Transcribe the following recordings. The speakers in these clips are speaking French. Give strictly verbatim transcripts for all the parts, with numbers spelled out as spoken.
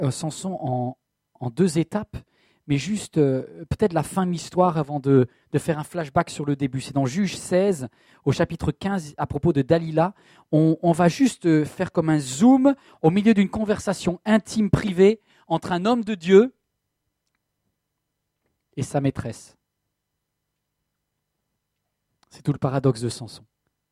euh, Samson en, en deux étapes, mais juste euh, peut-être la fin de l'histoire avant de, de faire un flashback sur le début. C'est dans Juges seize, au chapitre quinze, à propos de Dalila. On, on va juste euh, faire comme un zoom au milieu d'une conversation intime, privée, entre un homme de Dieu et sa maîtresse. C'est tout le paradoxe de Samson.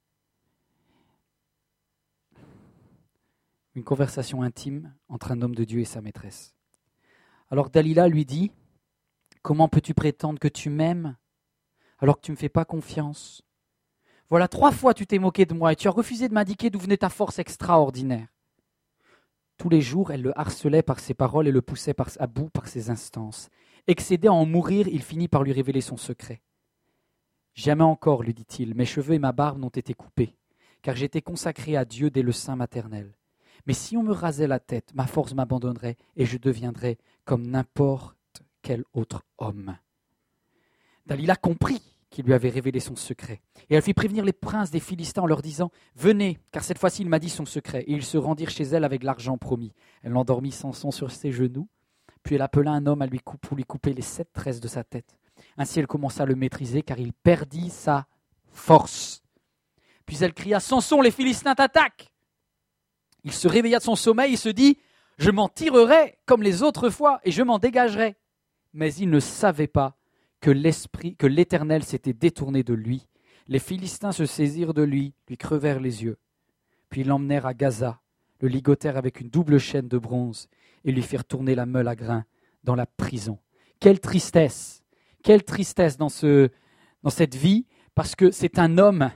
Une conversation intime entre un homme de Dieu et sa maîtresse. Alors Dalila lui dit, « Comment peux-tu prétendre que tu m'aimes alors que tu ne me fais pas confiance ? Voilà, trois fois tu t'es moqué de moi et tu as refusé de m'indiquer d'où venait ta force extraordinaire. » Tous les jours, elle le harcelait par ses paroles et le poussait par, à bout par ses instances. Excédé à en mourir, il finit par lui révéler son secret. « Jamais encore, lui dit-il, mes cheveux et ma barbe n'ont été coupés, car j'étais consacré à Dieu dès le sein maternel. Mais si on me rasait la tête, ma force m'abandonnerait et je deviendrais comme n'importe quel autre homme. » Dalila comprit qu'il lui avait révélé son secret. Et elle fit prévenir les princes des Philistins en leur disant « Venez, car cette fois-ci il m'a dit son secret. » Et ils se rendirent chez elle avec l'argent promis. Elle l'endormit Samson sur ses genoux, puis elle appela un homme à lui couper, pour lui couper les sept tresses de sa tête. Ainsi elle commença à le maîtriser, car il perdit sa force. Puis elle cria « Samson, les Philistins t'attaquent !» Il se réveilla de son sommeil et se dit « Je m'en tirerai comme les autres fois et je m'en dégagerai. » Mais il ne savait pas que l'esprit, que l'Éternel s'était détourné de lui. Les Philistins se saisirent de lui, lui crevèrent les yeux. Puis l'emmenèrent à Gaza, le ligotèrent avec une double chaîne de bronze et lui firent tourner la meule à grains dans la prison. Quelle tristesse, quelle tristesse dans, ce, dans cette vie, parce que c'est un homme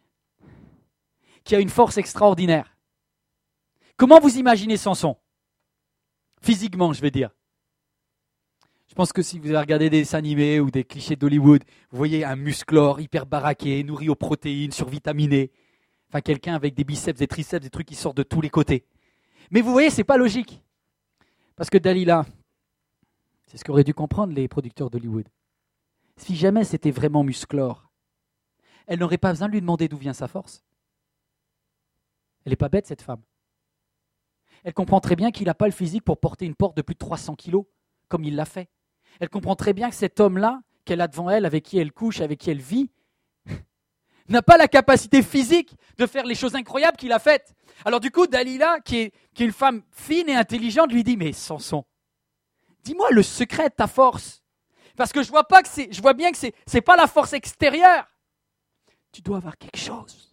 qui a une force extraordinaire. Comment vous imaginez Samson ? Physiquement, je vais dire. Je pense que si vous avez regardé des dessins animés ou des clichés d'Hollywood, vous voyez un musclore hyper baraqué, nourri aux protéines, survitaminé. Enfin, quelqu'un avec des biceps, des triceps, des trucs qui sortent de tous les côtés. Mais vous voyez, c'est pas logique. Parce que Dalila, c'est ce qu'auraient dû comprendre les producteurs d'Hollywood. Si jamais c'était vraiment musclore, elle n'aurait pas besoin de lui demander d'où vient sa force. Elle n'est pas bête, cette femme. Elle comprend très bien qu'il n'a pas le physique pour porter une porte de plus de trois cents kilos, comme il l'a fait. Elle comprend très bien que cet homme-là, qu'elle a devant elle, avec qui elle couche, avec qui elle vit, n'a pas la capacité physique de faire les choses incroyables qu'il a faites. Alors du coup, Dalila, qui est, qui est une femme fine et intelligente, lui dit « Mais Samson, dis-moi le secret de ta force. Parce que je vois pas que c'est, je vois bien que c'est, c'est pas la force extérieure. Tu dois avoir quelque chose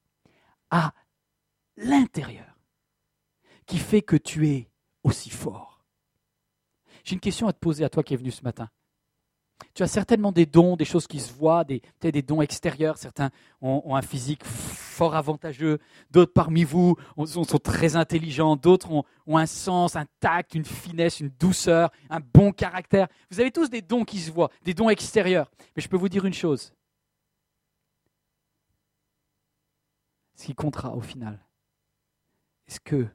à l'intérieur qui fait que tu es aussi fort. » J'ai une question à te poser à toi qui es venu ce matin. Tu as certainement des dons, des choses qui se voient, des, peut-être des dons extérieurs. Certains ont, ont un physique fort avantageux, d'autres parmi vous ont, sont, sont très intelligents, d'autres ont, ont un sens, un tact, une finesse, une douceur, un bon caractère. Vous avez tous des dons qui se voient, des dons extérieurs. Mais je peux vous dire une chose. Ce qui comptera au final, est-ce que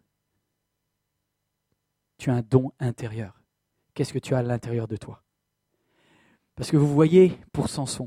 tu as un don intérieur ? Qu'est-ce que tu as à l'intérieur de toi ? Parce que vous voyez, pour Samson,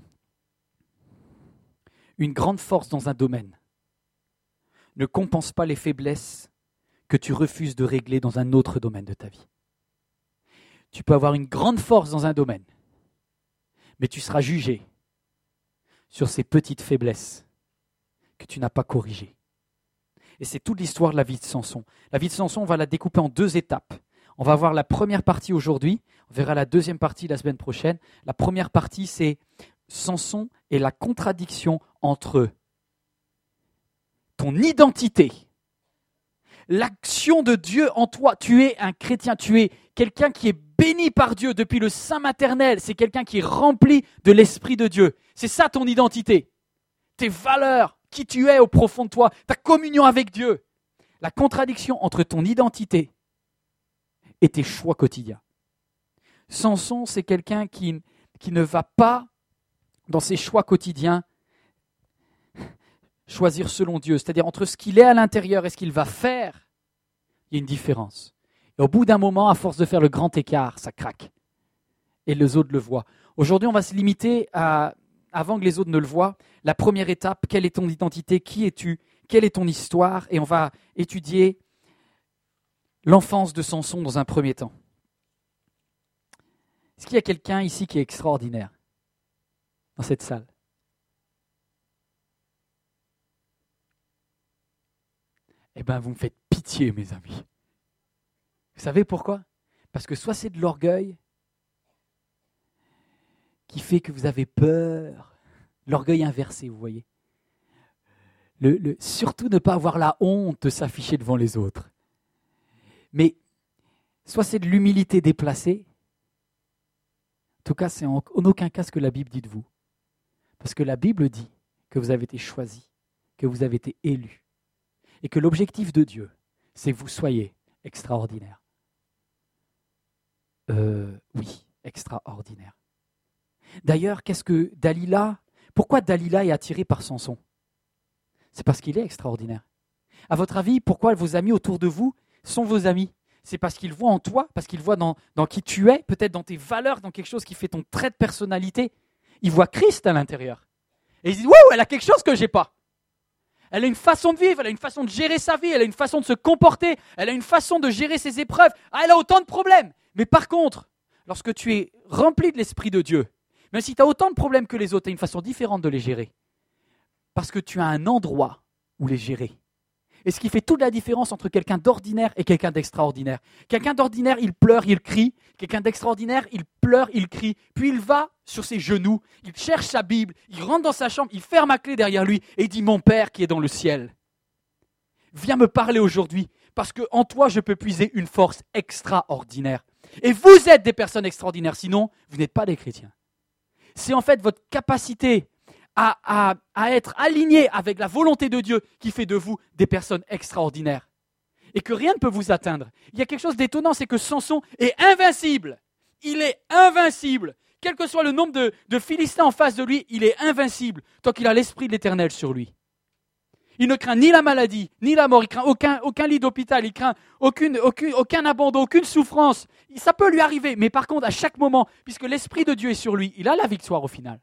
une grande force dans un domaine ne compense pas les faiblesses que tu refuses de régler dans un autre domaine de ta vie. Tu peux avoir une grande force dans un domaine, mais tu seras jugé sur ces petites faiblesses que tu n'as pas corrigées. Et c'est toute l'histoire de la vie de Samson. La vie de Samson, on va la découper en deux étapes. On va voir la première partie aujourd'hui, on verra la deuxième partie la semaine prochaine. La première partie, c'est Samson et la contradiction entre ton identité, l'action de Dieu en toi. Tu es un chrétien, tu es quelqu'un qui est béni par Dieu depuis le sein maternel. C'est quelqu'un qui est rempli de l'Esprit de Dieu. C'est ça ton identité, tes valeurs, qui tu es au profond de toi, ta communion avec Dieu. La contradiction entre ton identité et tes choix quotidiens. Samson, c'est quelqu'un qui, qui ne va pas, dans ses choix quotidiens, choisir selon Dieu. C'est-à-dire, entre ce qu'il est à l'intérieur et ce qu'il va faire, il y a une différence. Et au bout d'un moment, à force de faire le grand écart, ça craque. Et les autres le voient. Aujourd'hui, on va se limiter à, avant que les autres ne le voient, la première étape, quelle est ton identité, qui es-tu, quelle est ton histoire, et on va étudier l'enfance de Samson dans un premier temps. Est-ce qu'il y a quelqu'un ici qui est extraordinaire dans cette salle? Eh bien, vous me faites pitié, mes amis. Vous savez pourquoi? Parce que soit c'est de l'orgueil qui fait que vous avez peur, l'orgueil inversé, vous voyez. Le, le, surtout ne pas avoir la honte de s'afficher devant les autres. Mais soit c'est de l'humilité déplacée, en tout cas, c'est en, en aucun cas ce que la Bible dit de vous. Parce que la Bible dit que vous avez été choisi, que vous avez été élu, et que l'objectif de Dieu, c'est que vous soyez extraordinaire. Euh, oui, extraordinaire. D'ailleurs, qu'est-ce que Dalila, pourquoi Dalila est attirée par Samson? C'est parce qu'il est extraordinaire. À votre avis, pourquoi vos amis autour de vous sont vos amis? C'est parce qu'ils voient en toi, parce qu'ils voient dans, dans qui tu es, peut-être dans tes valeurs, dans quelque chose qui fait ton trait de personnalité. Ils voient Christ à l'intérieur. Et ils disent « Wow, elle a quelque chose que je n'ai pas. Elle a une façon de vivre, elle a une façon de gérer sa vie, elle a une façon de se comporter, elle a une façon de gérer ses épreuves. Ah, elle a autant de problèmes. » Mais par contre, lorsque tu es rempli de l'Esprit de Dieu, même si tu as autant de problèmes que les autres, tu as une façon différente de les gérer. Parce que tu as un endroit où les gérer. Et ce qui fait toute la différence entre quelqu'un d'ordinaire et quelqu'un d'extraordinaire. Quelqu'un d'ordinaire, il pleure, il crie. Quelqu'un d'extraordinaire, il pleure, il crie. Puis il va sur ses genoux, il cherche sa Bible, il rentre dans sa chambre, il ferme la clé derrière lui et il dit « Mon Père qui est dans le ciel, viens me parler aujourd'hui parce qu'en toi, je peux puiser une force extraordinaire. » Et vous êtes des personnes extraordinaires, sinon, vous n'êtes pas des chrétiens. C'est en fait votre capacité À, à, à être aligné avec la volonté de Dieu qui fait de vous des personnes extraordinaires. Et que rien ne peut vous atteindre. Il y a quelque chose d'étonnant, c'est que Samson est invincible. Il est invincible. Quel que soit le nombre de, de Philistins en face de lui, il est invincible tant qu'il a l'Esprit de l'Éternel sur lui. Il ne craint ni la maladie, ni la mort. Il craint aucun, aucun lit d'hôpital. Il craint aucune, aucune, aucun abandon, aucune souffrance. Ça peut lui arriver. Mais par contre, à chaque moment, puisque l'Esprit de Dieu est sur lui, il a la victoire au final.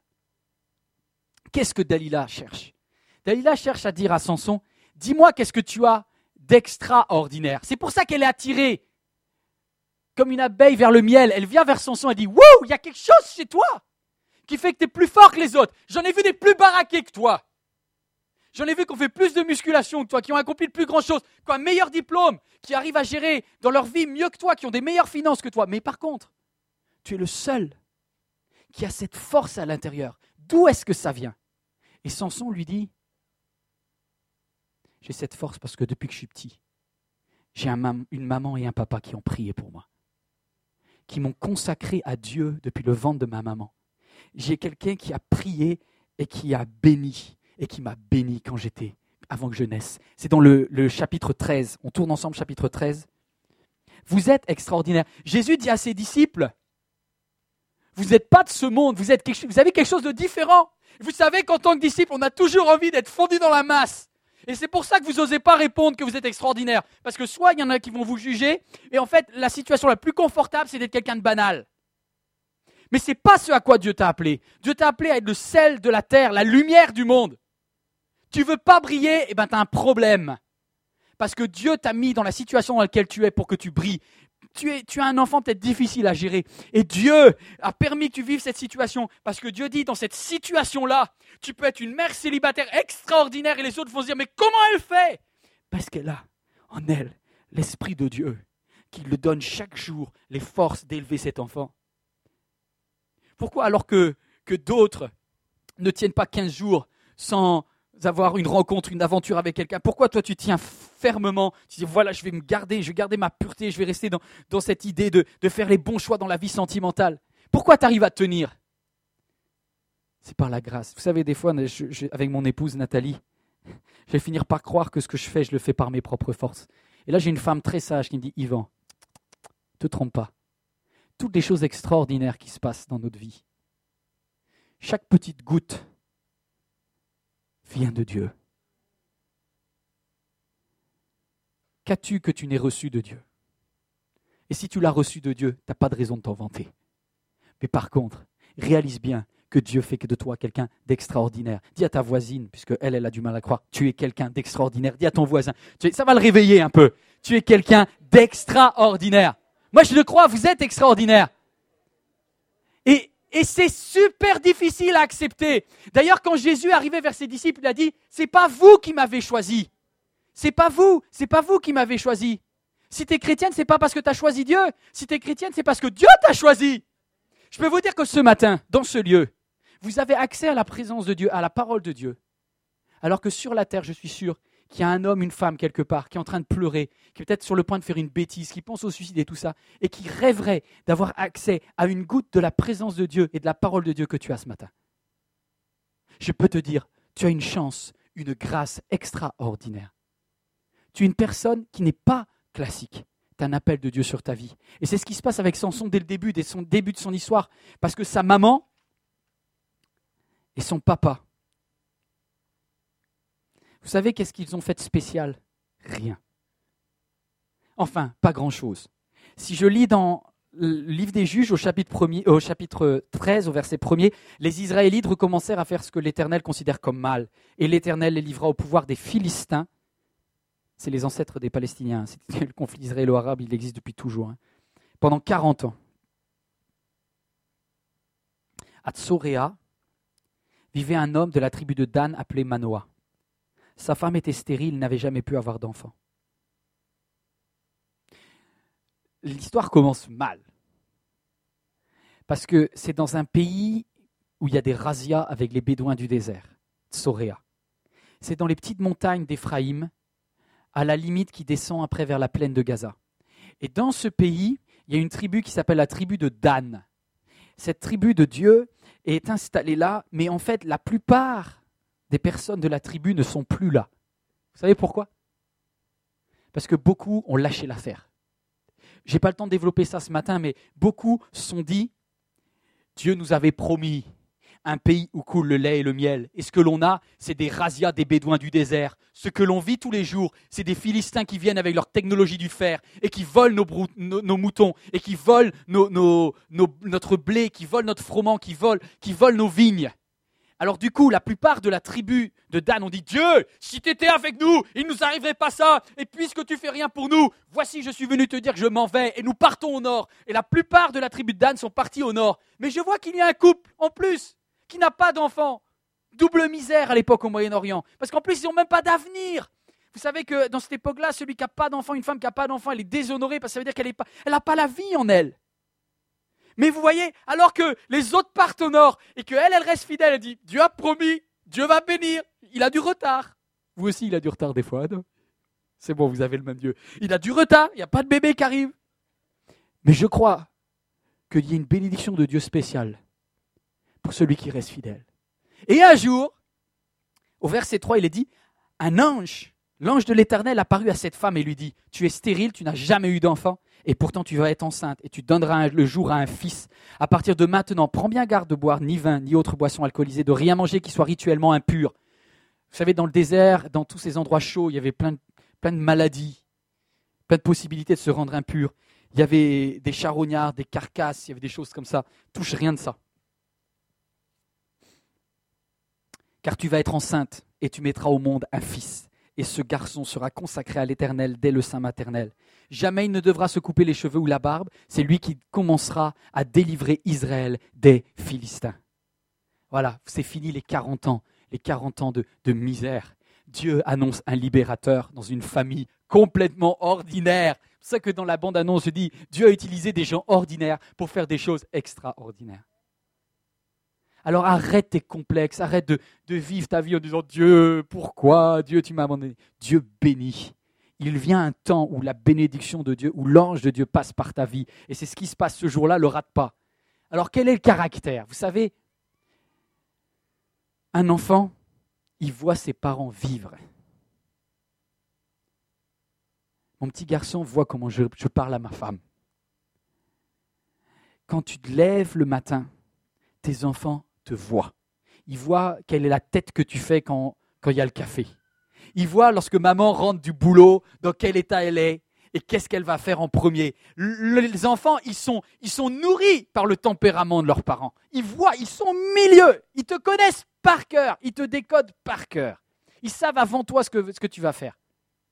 Qu'est-ce que Dalila cherche? Dalila cherche à dire à Samson, dis-moi qu'est-ce que tu as d'extraordinaire. C'est pour ça qu'elle est attirée comme une abeille vers le miel. Elle vient vers Samson et dit, wow, il y a quelque chose chez toi qui fait que tu es plus fort que les autres. J'en ai vu des plus baraqués que toi. J'en ai vu qui ont fait plus de musculation que toi, qui ont accompli de plus grandes choses, qui ont un meilleur diplôme, qui arrivent à gérer dans leur vie mieux que toi, qui ont des meilleures finances que toi. Mais par contre, tu es le seul qui a cette force à l'intérieur. D'où est-ce que ça vient? Et Samson lui dit, j'ai cette force parce que depuis que je suis petit, j'ai un mam- une maman et un papa qui ont prié pour moi, qui m'ont consacré à Dieu depuis le ventre de ma maman. J'ai quelqu'un qui a prié et qui a béni, et qui m'a béni quand j'étais, avant que je naisse. C'est dans le, le chapitre treize, on tourne ensemble chapitre treize. Vous êtes extraordinaires. Jésus dit à ses disciples, vous n'êtes pas de ce monde, vous, êtes quelque, vous avez quelque chose de différent. Vous savez qu'en tant que disciple, on a toujours envie d'être fondu dans la masse. Et c'est pour ça que vous n'osez pas répondre que vous êtes extraordinaire. Parce que soit il y en a qui vont vous juger, et en fait, la situation la plus confortable, c'est d'être quelqu'un de banal. Mais ce n'est pas ce à quoi Dieu t'a appelé. Dieu t'a appelé à être le sel de la terre, la lumière du monde. Tu ne veux pas briller, eh ben tu as un problème. Parce que Dieu t'a mis dans la situation dans laquelle tu es pour que tu brilles. Tu, es, tu as un enfant peut-être difficile à gérer. Et Dieu a permis que tu vives cette situation. Parce que Dieu dit, dans cette situation-là, tu peux être une mère célibataire extraordinaire et les autres vont se dire, mais comment elle fait? Parce qu'elle a en elle l'Esprit de Dieu qui lui donne chaque jour les forces d'élever cet enfant. Pourquoi alors que, que d'autres ne tiennent pas quinze jours sans avoir une rencontre, une aventure avec quelqu'un? Pourquoi toi tu tiens fermement? Tu dis voilà, je vais me garder, je vais garder ma pureté, je vais rester dans, dans cette idée de, de faire les bons choix dans la vie sentimentale. Pourquoi tu arrives à tenir? C'est par la grâce. Vous savez, des fois, je, je, avec mon épouse Nathalie, je vais finir par croire que ce que je fais, je le fais par mes propres forces. Et là, j'ai une femme très sage qui me dit, Yvan, ne te trompe pas. Toutes les choses extraordinaires qui se passent dans notre vie, chaque petite goutte vient de Dieu. Qu'as-tu que tu n'aies reçu de Dieu? Et si tu l'as reçu de Dieu, tu n'as pas de raison de t'en vanter. Mais par contre, réalise bien que Dieu fait que de toi quelqu'un d'extraordinaire. Dis à ta voisine, puisque elle, elle a du mal à croire, tu es quelqu'un d'extraordinaire. Dis à ton voisin, tu es, ça va le réveiller un peu. Tu es quelqu'un d'extraordinaire. Moi, je le crois, vous êtes extraordinaire. Et, et c'est super difficile à accepter. D'ailleurs, quand Jésus est arrivé vers ses disciples, il a dit, c'est pas vous qui m'avez choisi. C'est pas vous, c'est pas vous qui m'avez choisi. Si tu es chrétienne, c'est pas parce que tu as choisi Dieu. Si tu es chrétienne, c'est parce que Dieu t'a choisi. Je peux vous dire que ce matin, dans ce lieu, vous avez accès à la présence de Dieu, à la parole de Dieu. Alors que sur la terre, je suis sûr qu'il y a un homme, une femme quelque part, qui est en train de pleurer, qui est peut-être sur le point de faire une bêtise, qui pense au suicide et tout ça, et qui rêverait d'avoir accès à une goutte de la présence de Dieu et de la parole de Dieu que tu as ce matin. Je peux te dire, tu as une chance, une grâce extraordinaire. Tu es une personne qui n'est pas classique. Tu as un appel de Dieu sur ta vie. Et c'est ce qui se passe avec Samson dès le début, dès son début de son histoire. Parce que sa maman et son papa, vous savez qu'est-ce qu'ils ont fait de spécial ? Rien. Enfin, pas grand-chose. Si je lis dans le livre des Juges au chapitre, premier, au chapitre treize, au verset premier, les Israélites recommencèrent à faire ce que l'Éternel considère comme mal. Et l'Éternel les livra au pouvoir des Philistins. C'est les ancêtres des Palestiniens. C'est le conflit israélo-arabe, il existe depuis toujours. Hein. Pendant quarante ans. À Tsoréa vivait un homme de la tribu de Dan appelé Manoah. Sa femme était stérile, n'avait jamais pu avoir d'enfant. L'histoire commence mal. Parce que c'est dans un pays où il y a des razzias avec les bédouins du désert, Tsoréa. C'est dans les petites montagnes d'Éphraïm, à la limite qui descend après vers la plaine de Gaza. Et dans ce pays, il y a une tribu qui s'appelle la tribu de Dan. Cette tribu de Dieu est installée là, mais en fait, la plupart des personnes de la tribu ne sont plus là. Vous savez pourquoi ? Parce que beaucoup ont lâché l'affaire. Je n'ai pas le temps de développer ça ce matin, mais beaucoup se sont dit, Dieu nous avait promis un pays où coule le lait et le miel. Et ce que l'on a, c'est des razzias des bédouins du désert. Ce que l'on vit tous les jours, c'est des Philistins qui viennent avec leur technologie du fer et qui volent nos, brou- nos, nos moutons et qui volent nos, nos, nos, notre blé, qui volent notre froment, qui volent, qui volent nos vignes. Alors du coup, la plupart de la tribu de Dan ont dit « Dieu, si tu étais avec nous, il ne nous arriverait pas ça. Et puisque tu fais rien pour nous, voici, je suis venu te dire que je m'en vais. Et nous partons au nord. » Et la plupart de la tribu de Dan sont partis au nord. Mais je vois qu'il y a un couple en plus qui n'a pas d'enfant. Double misère à l'époque au Moyen-Orient. Parce qu'en plus, ils n'ont même pas d'avenir. Vous savez que dans cette époque-là, celui qui n'a pas d'enfant, une femme qui n'a pas d'enfant, elle est déshonorée parce que ça veut dire qu'elle n'a pas la vie en elle. Mais vous voyez, alors que les autres partent au nord et qu'elle, elle reste fidèle, elle dit « Dieu a promis, Dieu va bénir, il a du retard. » Vous aussi, il a du retard des fois, non ? C'est bon, vous avez le même Dieu. Il a du retard, il n'y a pas de bébé qui arrive. Mais je crois qu'il y a une bénédiction de Dieu spéciale pour celui qui reste fidèle. Et un jour, au verset trois, il est dit « Un ange, l'ange de l'Éternel apparut à cette femme et lui dit « Tu es stérile, tu n'as jamais eu d'enfant. » Et pourtant tu vas être enceinte et tu donneras un, le jour à un fils. À partir de maintenant, prends bien garde de boire ni vin, ni autre boisson alcoolisée, de rien manger qui soit rituellement impur. Vous savez, dans le désert, dans tous ces endroits chauds, il y avait plein de, plein de maladies, plein de possibilités de se rendre impur. Il y avait des charognards, des carcasses, il y avait des choses comme ça. Touche rien de ça. Car tu vas être enceinte et tu mettras au monde un fils. Et ce garçon sera consacré à l'Éternel dès le sein maternel. Jamais il ne devra se couper les cheveux ou la barbe. C'est lui qui commencera à délivrer Israël des Philistins. Voilà, c'est fini les quarante ans, les quarante ans de, de misère. Dieu annonce un libérateur dans une famille complètement ordinaire. C'est pour ça que dans la bande-annonce, je dis, Dieu a utilisé des gens ordinaires pour faire des choses extraordinaires. Alors arrête tes complexes, arrête de, de vivre ta vie en disant « Dieu, pourquoi ? Dieu, tu m'as abandonné. » Dieu bénit. Il vient un temps où la bénédiction de Dieu, où l'ange de Dieu passe par ta vie. Et c'est ce qui se passe ce jour-là, ne le rate pas. Alors quel est le caractère ? Vous savez, un enfant, il voit ses parents vivre. Mon petit garçon voit comment je, je parle à ma femme. Quand tu te lèves le matin, tes enfants te voient. Ils voient quelle est la tête que tu fais quand, quand il y a le café. Ils voient lorsque maman rentre du boulot, dans quel état elle est. Et qu'est-ce qu'elle va faire en premier ? Les enfants, ils sont, ils sont nourris par le tempérament de leurs parents. Ils voient, ils sont au milieu. Ils te connaissent par cœur. Ils te décodent par cœur. Ils savent avant toi ce que, ce que tu vas faire.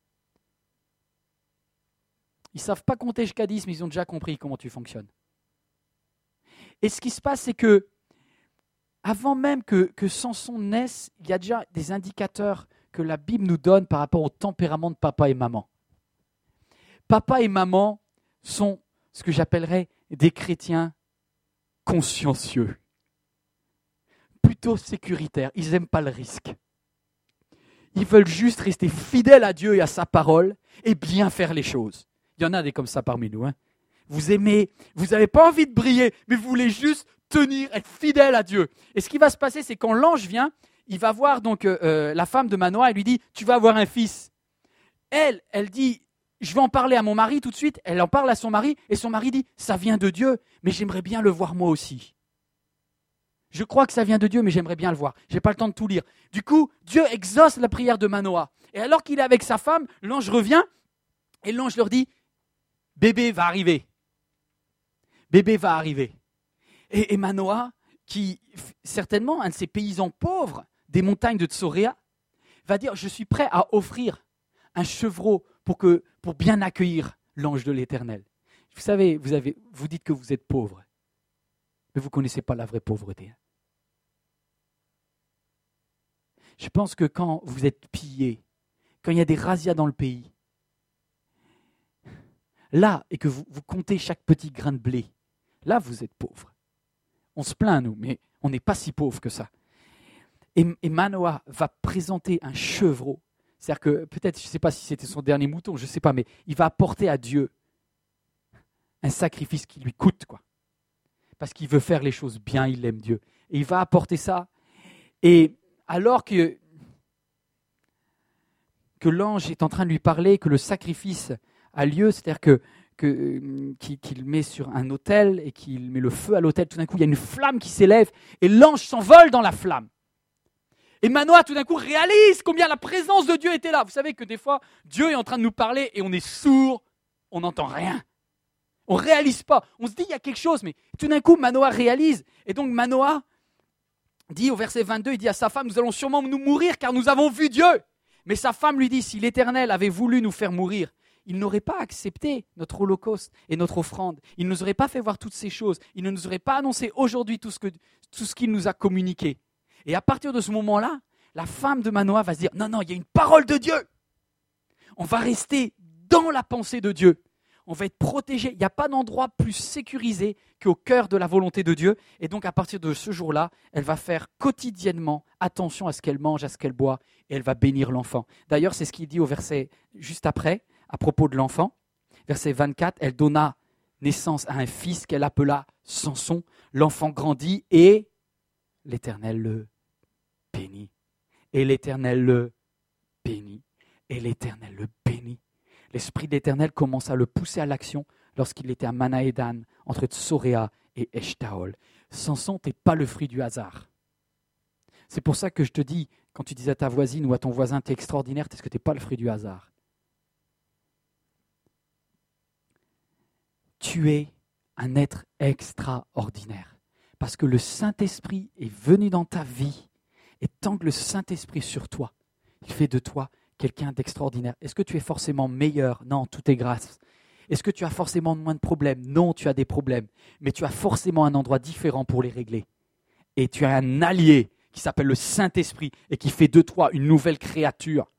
Ils ne savent pas compter jusqu'à dix, mais ils ont déjà compris comment tu fonctionnes. Et ce qui se passe, c'est que avant même que, que Samson naisse, il y a déjà des indicateurs que la Bible nous donne par rapport au tempérament de papa et maman. Papa et maman sont ce que j'appellerais des chrétiens consciencieux, plutôt sécuritaires. Ils n'aiment pas le risque. Ils veulent juste rester fidèles à Dieu et à sa parole et bien faire les choses. Il y en a des comme ça parmi nous. Hein. Vous aimez, vous n'avez pas envie de briller, mais vous voulez juste tenir, être fidèle à Dieu. Et ce qui va se passer, c'est quand l'ange vient, il va voir donc euh, la femme de Manoah et lui dit « Tu vas avoir un fils ». Elle, elle dit « Je vais en parler à mon mari tout de suite ». Elle en parle à son mari et son mari dit « Ça vient de Dieu, mais j'aimerais bien le voir moi aussi ». Je crois que ça vient de Dieu, mais j'aimerais bien le voir. Je n'ai pas le temps de tout lire. Du coup, Dieu exauce la prière de Manoah. Et alors qu'il est avec sa femme, l'ange revient et l'ange leur dit « Bébé va arriver. Bébé va arriver. » Et, et Manoah, qui certainement un de ces paysans pauvres des montagnes de Tsoréa, va dire « Je suis prêt à offrir un chevreau pour, que, pour bien accueillir l'ange de l'Éternel. » Vous savez, vous, avez, vous dites que vous êtes pauvre, mais vous ne connaissez pas la vraie pauvreté. Je pense que quand vous êtes pillé, quand il y a des razzias dans le pays, là, et que vous, vous comptez chaque petit grain de blé, là, vous êtes pauvre. On se plaint, nous, mais on n'est pas si pauvre que ça. Et, et Manoah va présenter un chevreau. C'est-à-dire que, peut-être, je ne sais pas si c'était son dernier mouton, je ne sais pas, mais il va apporter à Dieu un sacrifice qui lui coûte, quoi. Parce qu'il veut faire les choses bien, il aime Dieu. Et il va apporter ça. Et alors que, que l'ange est en train de lui parler, que le sacrifice a lieu, c'est-à-dire que Que, qu'il met sur un autel et qu'il met le feu à l'autel, tout d'un coup il y a une flamme qui s'élève et l'ange s'envole dans la flamme. Et Manoah tout d'un coup réalise combien la présence de Dieu était là. Vous savez que des fois Dieu est en train de nous parler et on est sourd, on n'entend rien. On ne réalise pas, on se dit il y a quelque chose, mais tout d'un coup Manoah réalise. Et donc Manoah dit au verset vingt-deux, il dit à sa femme, nous allons sûrement nous mourir car nous avons vu Dieu. Mais sa femme lui dit, si l'Éternel avait voulu nous faire mourir, il n'aurait pas accepté notre holocauste et notre offrande. Il ne nous aurait pas fait voir toutes ces choses. Il ne nous aurait pas annoncé aujourd'hui tout ce, que, tout ce qu'il nous a communiqué. Et à partir de ce moment-là, la femme de Manoah va se dire, non, non, il y a une parole de Dieu. On va rester dans la pensée de Dieu. On va être protégé. Il n'y a pas d'endroit plus sécurisé qu'au cœur de la volonté de Dieu. Et donc à partir de ce jour-là, elle va faire quotidiennement attention à ce qu'elle mange, à ce qu'elle boit, et elle va bénir l'enfant. D'ailleurs, c'est ce qu'il dit au verset juste après, à propos de l'enfant, verset vingt-quatre, elle donna naissance à un fils qu'elle appela Samson. L'enfant grandit et l'Éternel le bénit. Et l'Éternel le bénit. Et l'Éternel le bénit. L'Esprit de l'Éternel commence à le pousser à l'action lorsqu'il était à Manahédan, entre Tsoréa et Eshtaol. Samson n'est pas le fruit du hasard. C'est pour ça que je te dis, quand tu dis à ta voisine ou à ton voisin, tu es extraordinaire, est-ce que tu n'es pas le fruit du hasard? Tu es un être extraordinaire. Parce que le Saint-Esprit est venu dans ta vie. Et tant que le Saint-Esprit est sur toi, il fait de toi quelqu'un d'extraordinaire. Est-ce que tu es forcément meilleur? Non, tout est grâce. Est-ce que tu as forcément moins de problèmes? Non, tu as des problèmes. Mais tu as forcément un endroit différent pour les régler. Et tu as un allié qui s'appelle le Saint-Esprit et qui fait de toi une nouvelle créature.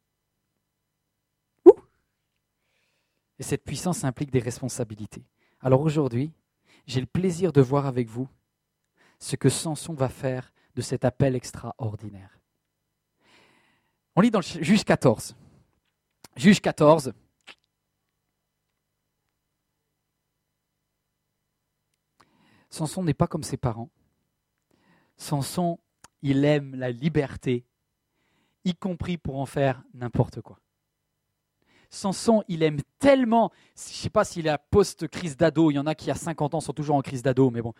Et cette puissance implique des responsabilités. Alors aujourd'hui, j'ai le plaisir de voir avec vous ce que Samson va faire de cet appel extraordinaire. On lit dans le Juge quatorze. Juge quatorze. Samson n'est pas comme ses parents. Samson, il aime la liberté, y compris pour en faire n'importe quoi. Samson, il aime tellement, je ne sais pas s'il est à post-crise d'ado, il y en a qui à cinquante ans sont toujours en crise d'ado, mais bon.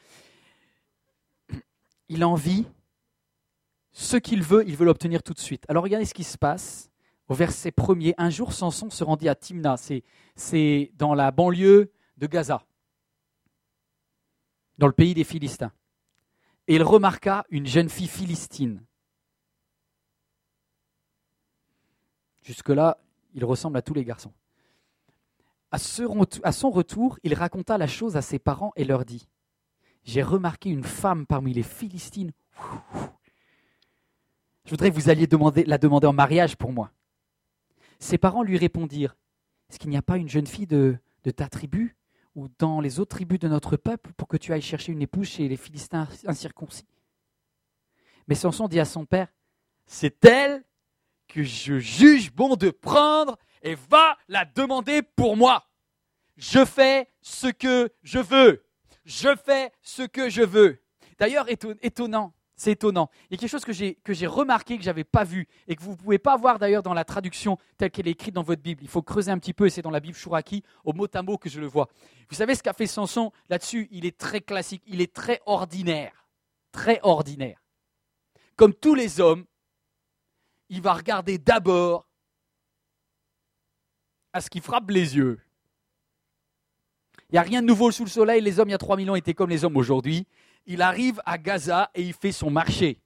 Il a envie, ce qu'il veut, il veut l'obtenir tout de suite. Alors regardez ce qui se passe au verset premier, un jour Samson se rendit à Timna, c'est, c'est dans la banlieue de Gaza, dans le pays des Philistins. Et il remarqua une jeune fille philistine. Jusque-là, il ressemble à tous les garçons. À, ce, à son retour, il raconta la chose à ses parents et leur dit « J'ai remarqué une femme parmi les Philistines. Je voudrais que vous alliez demander, la demander en mariage pour moi. » Ses parents lui répondirent « Est-ce qu'il n'y a pas une jeune fille de, de ta tribu ou dans les autres tribus de notre peuple pour que tu ailles chercher une épouse chez les Philistins incirconcis ?» Mais Samson dit à son père « C'est elle que je juge bon de prendre et va la demander pour moi. Je fais ce que je veux. Je fais ce que je veux. » D'ailleurs, étonnant, c'est étonnant. Il y a quelque chose que j'ai, que j'ai remarqué, que je n'avais pas vu, et que vous ne pouvez pas voir d'ailleurs dans la traduction telle qu'elle est écrite dans votre Bible. Il faut creuser un petit peu, et c'est dans la Bible Chouraki, au mot à mot que je le vois. Vous savez ce qu'a fait Samson là-dessus? Il est très classique, il est très ordinaire. Très ordinaire. Comme tous les hommes, il va regarder d'abord à ce qui frappe les yeux. Il n'y a rien de nouveau sous le soleil. Les hommes, il y a trois mille ans, étaient comme les hommes aujourd'hui. Il arrive à Gaza et il fait son marché.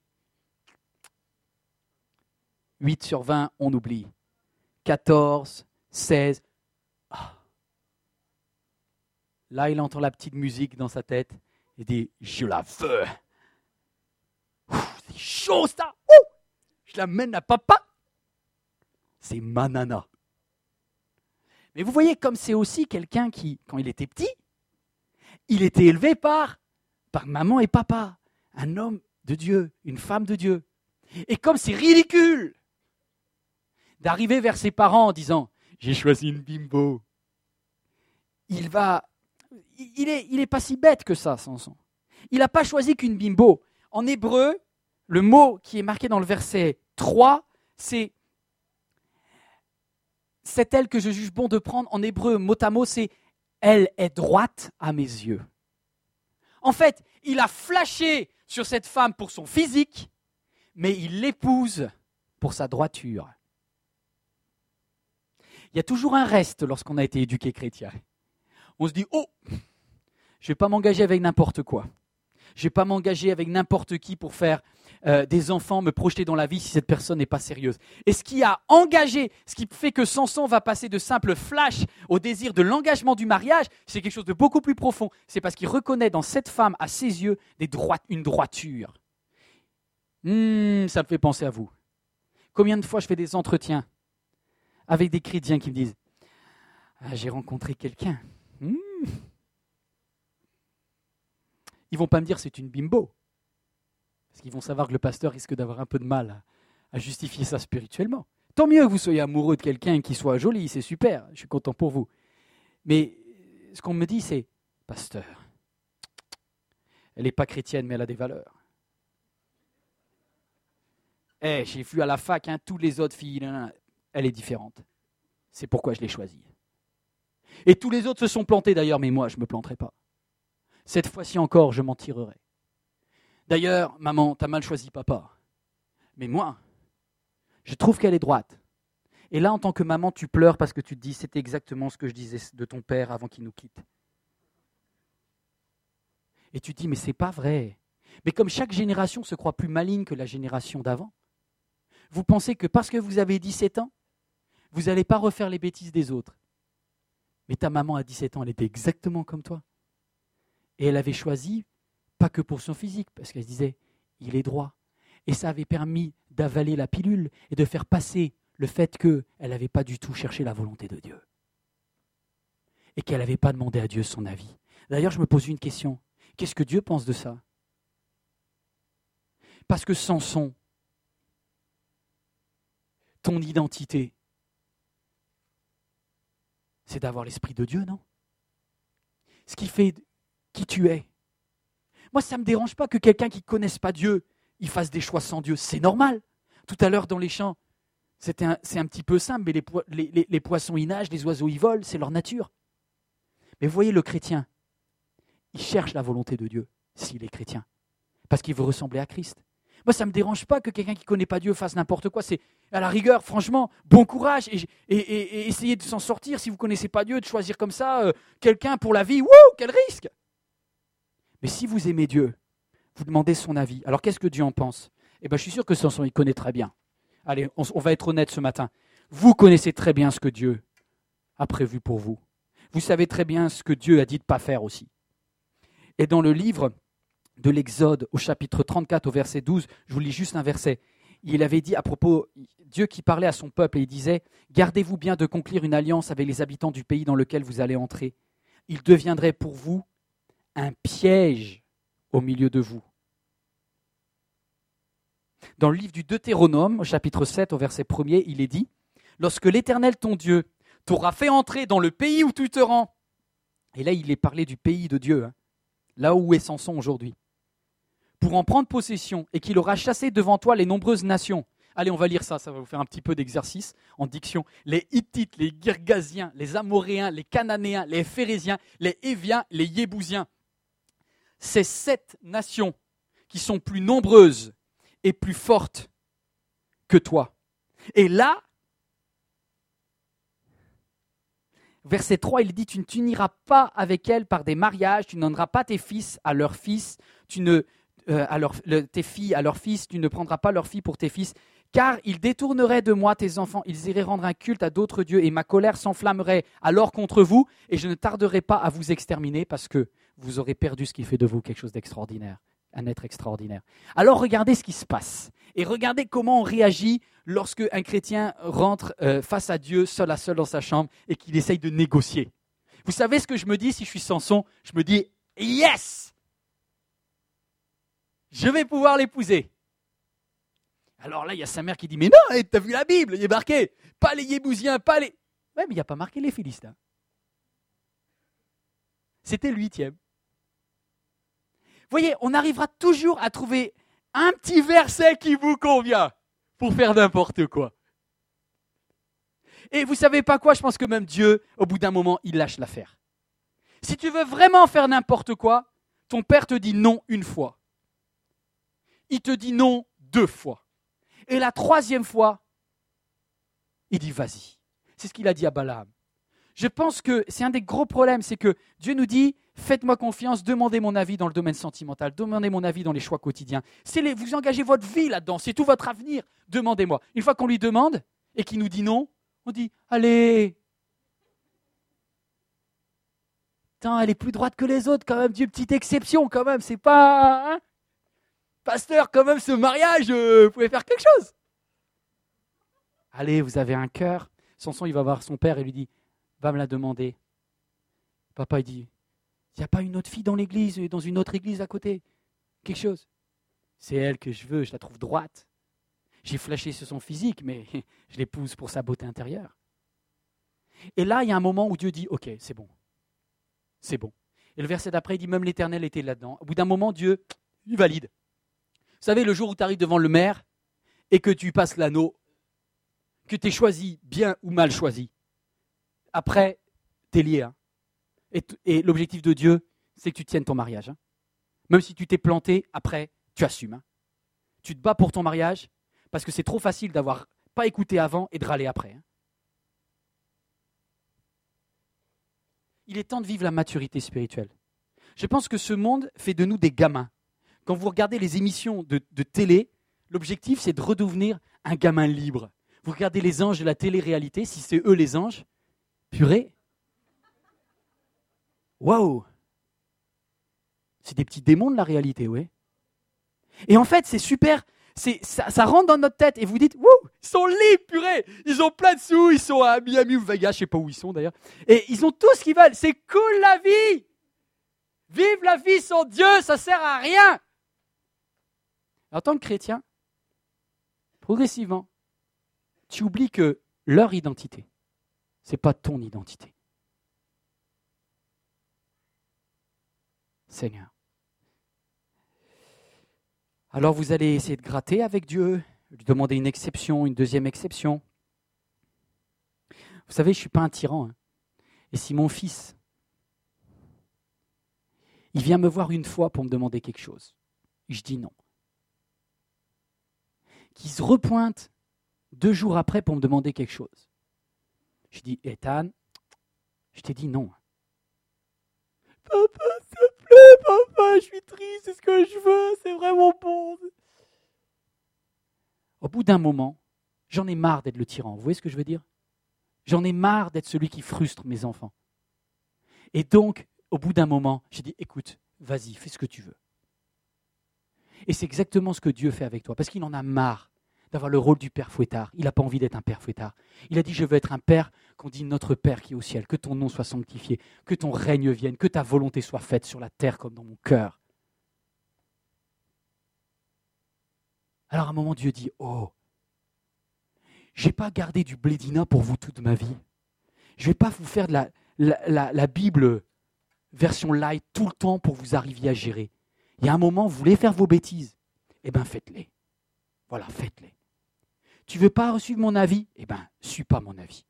huit sur vingt, on oublie. quatorze, seize. Ah. Là, il entend la petite musique dans sa tête. Il dit « Je la veux. Ouf, c'est chaud ça. Ouh, je l'amène à papa. C'est ma nana. » Mais vous voyez, comme c'est aussi quelqu'un qui, quand il était petit, il était élevé par, par maman et papa, un homme de Dieu, une femme de Dieu. Et comme c'est ridicule d'arriver vers ses parents en disant « J'ai choisi une bimbo », il va, il est, il est pas si bête que ça, Samson. Il n'a pas choisi qu'une bimbo. En hébreu, le mot qui est marqué dans le verset trois, c'est « C'est elle que je juge bon de prendre ». En hébreu, mot à mot, c'est « Elle est droite à mes yeux ». En fait, il a flashé sur cette femme pour son physique, mais il l'épouse pour sa droiture. Il y a toujours un reste lorsqu'on a été éduqué chrétien. On se dit « Oh, je ne vais pas m'engager avec n'importe quoi. Je ne vais pas m'engager avec n'importe qui pour faire euh, des enfants, me projeter dans la vie si cette personne n'est pas sérieuse. » Et ce qui a engagé, ce qui fait que Samson va passer de simple flash au désir de l'engagement du mariage, c'est quelque chose de beaucoup plus profond. C'est parce qu'il reconnaît dans cette femme, à ses yeux, des droites, une droiture. Mmh, ça me fait penser à vous. Combien de fois je fais des entretiens avec des chrétiens qui me disent ah, « J'ai rencontré quelqu'un. Mmh. » Ils ne vont pas me dire c'est une bimbo. Parce qu'ils vont savoir que le pasteur risque d'avoir un peu de mal à, à justifier ça spirituellement. Tant mieux que vous soyez amoureux de quelqu'un qui soit joli, c'est super, je suis content pour vous. Mais ce qu'on me dit, c'est « Pasteur, elle n'est pas chrétienne, mais elle a des valeurs. » Eh, hey, j'ai vu à la fac, hein, toutes les autres filles, elle est différente. C'est pourquoi je l'ai choisie. Et tous les autres se sont plantés d'ailleurs, mais moi, je ne me planterai pas. Cette fois-ci encore, je m'en tirerai. D'ailleurs, maman, t'as mal choisi papa. Mais moi, je trouve qu'elle est droite. Et là, en tant que maman, tu pleures parce que tu te dis, c'était exactement ce que je disais de ton père avant qu'il nous quitte. Et tu te dis, mais c'est pas vrai. Mais comme chaque génération se croit plus maligne que la génération d'avant, vous pensez que parce que vous avez dix-sept ans, vous n'allez pas refaire les bêtises des autres. Mais ta maman à dix-sept ans, elle était exactement comme toi. Et elle avait choisi, pas que pour son physique, parce qu'elle se disait, il est droit. Et ça avait permis d'avaler la pilule et de faire passer le fait qu'elle n'avait pas du tout cherché la volonté de Dieu. Et qu'elle n'avait pas demandé à Dieu son avis. D'ailleurs, je me pose une question. Qu'est-ce que Dieu pense de ça? Parce que Samson, ton identité, c'est d'avoir l'Esprit de Dieu, non? Ce qui fait qui tu es. Moi, ça ne me dérange pas que quelqu'un qui ne connaisse pas Dieu, il fasse des choix sans Dieu. C'est normal. Tout à l'heure, dans les champs, c'était un, c'est un petit peu simple, mais les, po- les, les, les poissons, ils nagent, les oiseaux, ils volent, c'est leur nature. Mais vous voyez, le chrétien, il cherche la volonté de Dieu, s'il est chrétien, parce qu'il veut ressembler à Christ. Moi, ça ne me dérange pas que quelqu'un qui ne connaît pas Dieu fasse n'importe quoi. C'est à la rigueur, franchement, bon courage et, et, et, et essayez de s'en sortir si vous ne connaissez pas Dieu, de choisir comme ça euh, quelqu'un pour la vie. Wouh, quel risque! Mais si vous aimez Dieu, vous demandez son avis. Alors, qu'est-ce que Dieu en pense? Eh bien, je suis sûr que Samson, il connaît très bien. Allez, on, on va être honnête ce matin. Vous connaissez très bien ce que Dieu a prévu pour vous. Vous savez très bien ce que Dieu a dit de ne pas faire aussi. Et dans le livre de l'Exode, au chapitre trente-quatre, au verset douze, je vous lis juste un verset. Il avait dit à propos, Dieu qui parlait à son peuple, et il disait « Gardez-vous bien de conclure une alliance avec les habitants du pays dans lequel vous allez entrer. Il deviendrait pour vous un piège au milieu de vous. » Dans le livre du Deutéronome, au chapitre sept, au verset premier, il est dit « Lorsque l'Éternel, ton Dieu, t'aura fait entrer dans le pays où tu te rends. » Et là, il est parlé du pays de Dieu, hein, là où est Samson aujourd'hui. « Pour en prendre possession et qu'il aura chassé devant toi les nombreuses nations. » Allez, on va lire ça, ça va vous faire un petit peu d'exercice en diction. Les Hittites, les Girgasiens, les Amoréens, les Cananéens, les Phérésiens, les Héviens, les Yébousiens. Ces sept nations qui sont plus nombreuses et plus fortes que toi. Et là, verset trois, il dit, tu ne t'uniras pas avec elles par des mariages, tu ne donneras pas tes fils à leurs fils, tu ne, euh, à leur, le, tes filles à leurs fils, tu ne prendras pas leurs filles pour tes fils, car ils détourneraient de moi tes enfants, ils iraient rendre un culte à d'autres dieux, et ma colère s'enflammerait alors contre vous, et je ne tarderai pas à vous exterminer, parce que vous aurez perdu ce qui fait de vous quelque chose d'extraordinaire, un être extraordinaire. Alors regardez ce qui se passe, et regardez comment on réagit lorsque un chrétien rentre euh, face à Dieu, seul à seul dans sa chambre, et qu'il essaye de négocier. Vous savez ce que je me dis si je suis Samson? Je me dis, yes! Je vais pouvoir l'épouser. Alors là, il y a sa mère qui dit, mais non, t'as vu la Bible, il est marqué, pas les Yébousiens, pas les... Ouais, mais il n'y a pas marqué les Philistins. C'était le huitième. Vous voyez, on arrivera toujours à trouver un petit verset qui vous convient pour faire n'importe quoi. Et vous savez pas quoi, je pense que même Dieu, au bout d'un moment, il lâche l'affaire. Si tu veux vraiment faire n'importe quoi, ton père te dit non une fois. Il te dit non deux fois. Et la troisième fois, il dit vas-y. C'est ce qu'il a dit à Balaam. Je pense que c'est un des gros problèmes, c'est que Dieu nous dit, faites-moi confiance, demandez mon avis dans le domaine sentimental, demandez mon avis dans les choix quotidiens. C'est les, vous engagez votre vie là-dedans, c'est tout votre avenir, demandez-moi. Une fois qu'on lui demande et qu'il nous dit non, on dit, allez, putain, elle est plus droite que les autres quand même, Dieu, petite exception quand même, c'est pas... Hein, pasteur, quand même, ce mariage, euh, vous pouvez faire quelque chose. Allez, vous avez un cœur. Samson, il va voir son père et lui dit, va me la demander. Papa, il dit, il n'y a pas une autre fille dans l'église, dans une autre église à côté. Quelque chose. C'est elle que je veux, je la trouve droite. J'ai flashé sur son physique, mais je l'épouse pour sa beauté intérieure. Et là, il y a un moment où Dieu dit, ok, c'est bon. C'est bon. Et le verset d'après, il dit, même l'Éternel était là-dedans. Au bout d'un moment, Dieu, il valide. Vous savez, le jour où tu arrives devant le maire et que tu passes l'anneau, que tu es choisi, bien ou mal choisi, après, tu es lié. Hein. Et, t- et l'objectif de Dieu, c'est que tu tiennes ton mariage. Hein. Même si tu t'es planté, après, tu assumes. Hein. Tu te bats pour ton mariage parce que c'est trop facile d'avoir pas écouté avant et de râler après. Hein. Il est temps de vivre la maturité spirituelle. Je pense que ce monde fait de nous des gamins. Quand vous regardez les émissions de, de télé, l'objectif, c'est de redevenir un gamin libre. Vous regardez les anges de la télé-réalité, si c'est eux les anges, purée. Waouh! C'est des petits démons de la réalité, ouais. Et en fait, c'est super, c'est, ça, ça rentre dans notre tête et vous dites, wouh, ils sont libres, purée! Ils ont plein de sous, ils sont à Miami ou Vegas, je ne sais pas où ils sont d'ailleurs. Et ils ont tout ce qu'ils veulent, c'est cool la vie! Vive la vie sans Dieu, ça ne sert à rien! En tant que chrétien, progressivement, tu oublies que leur identité, ce n'est pas ton identité. Seigneur. Alors vous allez essayer de gratter avec Dieu, lui demander une exception, une deuxième exception. Vous savez, je ne suis pas un tyran. Hein. Et si mon fils, il vient me voir une fois pour me demander quelque chose, je dis non. qui se repointe deux jours après pour me demander quelque chose. Je dis, Ethan, je t'ai dit non. Papa, s'il te plaît, papa, je suis triste, c'est ce que je veux, c'est vraiment bon. Au bout d'un moment, j'en ai marre d'être le tyran. Vous voyez ce que je veux dire? J'en ai marre d'être celui qui frustre mes enfants. Et donc, au bout d'un moment, j'ai dit, écoute, vas-y, fais ce que tu veux. Et c'est exactement ce que Dieu fait avec toi, parce qu'il en a marre d'avoir le rôle du père fouettard. Il n'a pas envie d'être un père fouettard. Il a dit, je veux être un père qu'on dit notre Père qui est au ciel, que ton nom soit sanctifié, que ton règne vienne, que ta volonté soit faite sur la terre comme dans mon cœur. Alors à un moment, Dieu dit, oh, je n'ai pas gardé du blédina pour vous toute ma vie. Je ne vais pas vous faire de la, la, la, la Bible version light tout le temps pour que vous arriviez à gérer. Il y a un moment, vous voulez faire vos bêtises, eh bien faites-les. Voilà, faites-les. Tu ne veux pas suivre mon avis? Eh bien, ne suis pas mon avis.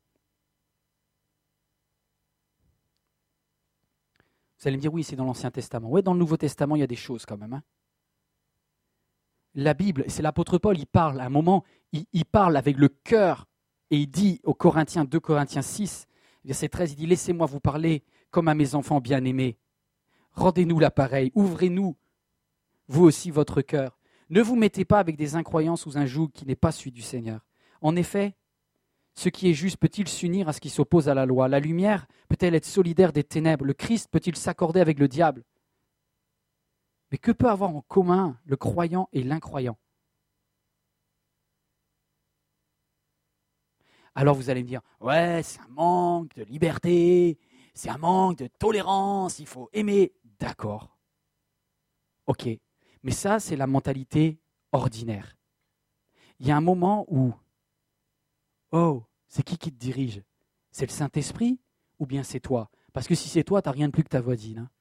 Vous allez me dire, oui, c'est dans l'Ancien Testament. Oui, dans le Nouveau Testament, il y a des choses quand même. Hein. La Bible, c'est l'apôtre Paul, il parle, à un moment, il, il parle avec le cœur, et il dit aux Corinthiens, deux Corinthiens six, verset treize, il dit, laissez-moi vous parler comme à mes enfants bien-aimés. Rendez-nous l'appareil, ouvrez-nous, vous aussi, votre cœur. Ne vous mettez pas avec des incroyants sous un joug qui n'est pas celui du Seigneur. En effet, ce qui est juste peut-il s'unir à ce qui s'oppose à la loi? La lumière peut-elle être solidaire des ténèbres? Le Christ peut-il s'accorder avec le diable? Mais que peut avoir en commun le croyant et l'incroyant? Alors vous allez me dire, ouais, c'est un manque de liberté, c'est un manque de tolérance, il faut aimer. D'accord. Ok. Mais ça, c'est la mentalité ordinaire. Il y a un moment où, oh, c'est qui qui te dirige? C'est le Saint-Esprit ou bien c'est toi? Parce que si c'est toi, tu n'as rien de plus que ta voisine. Hein.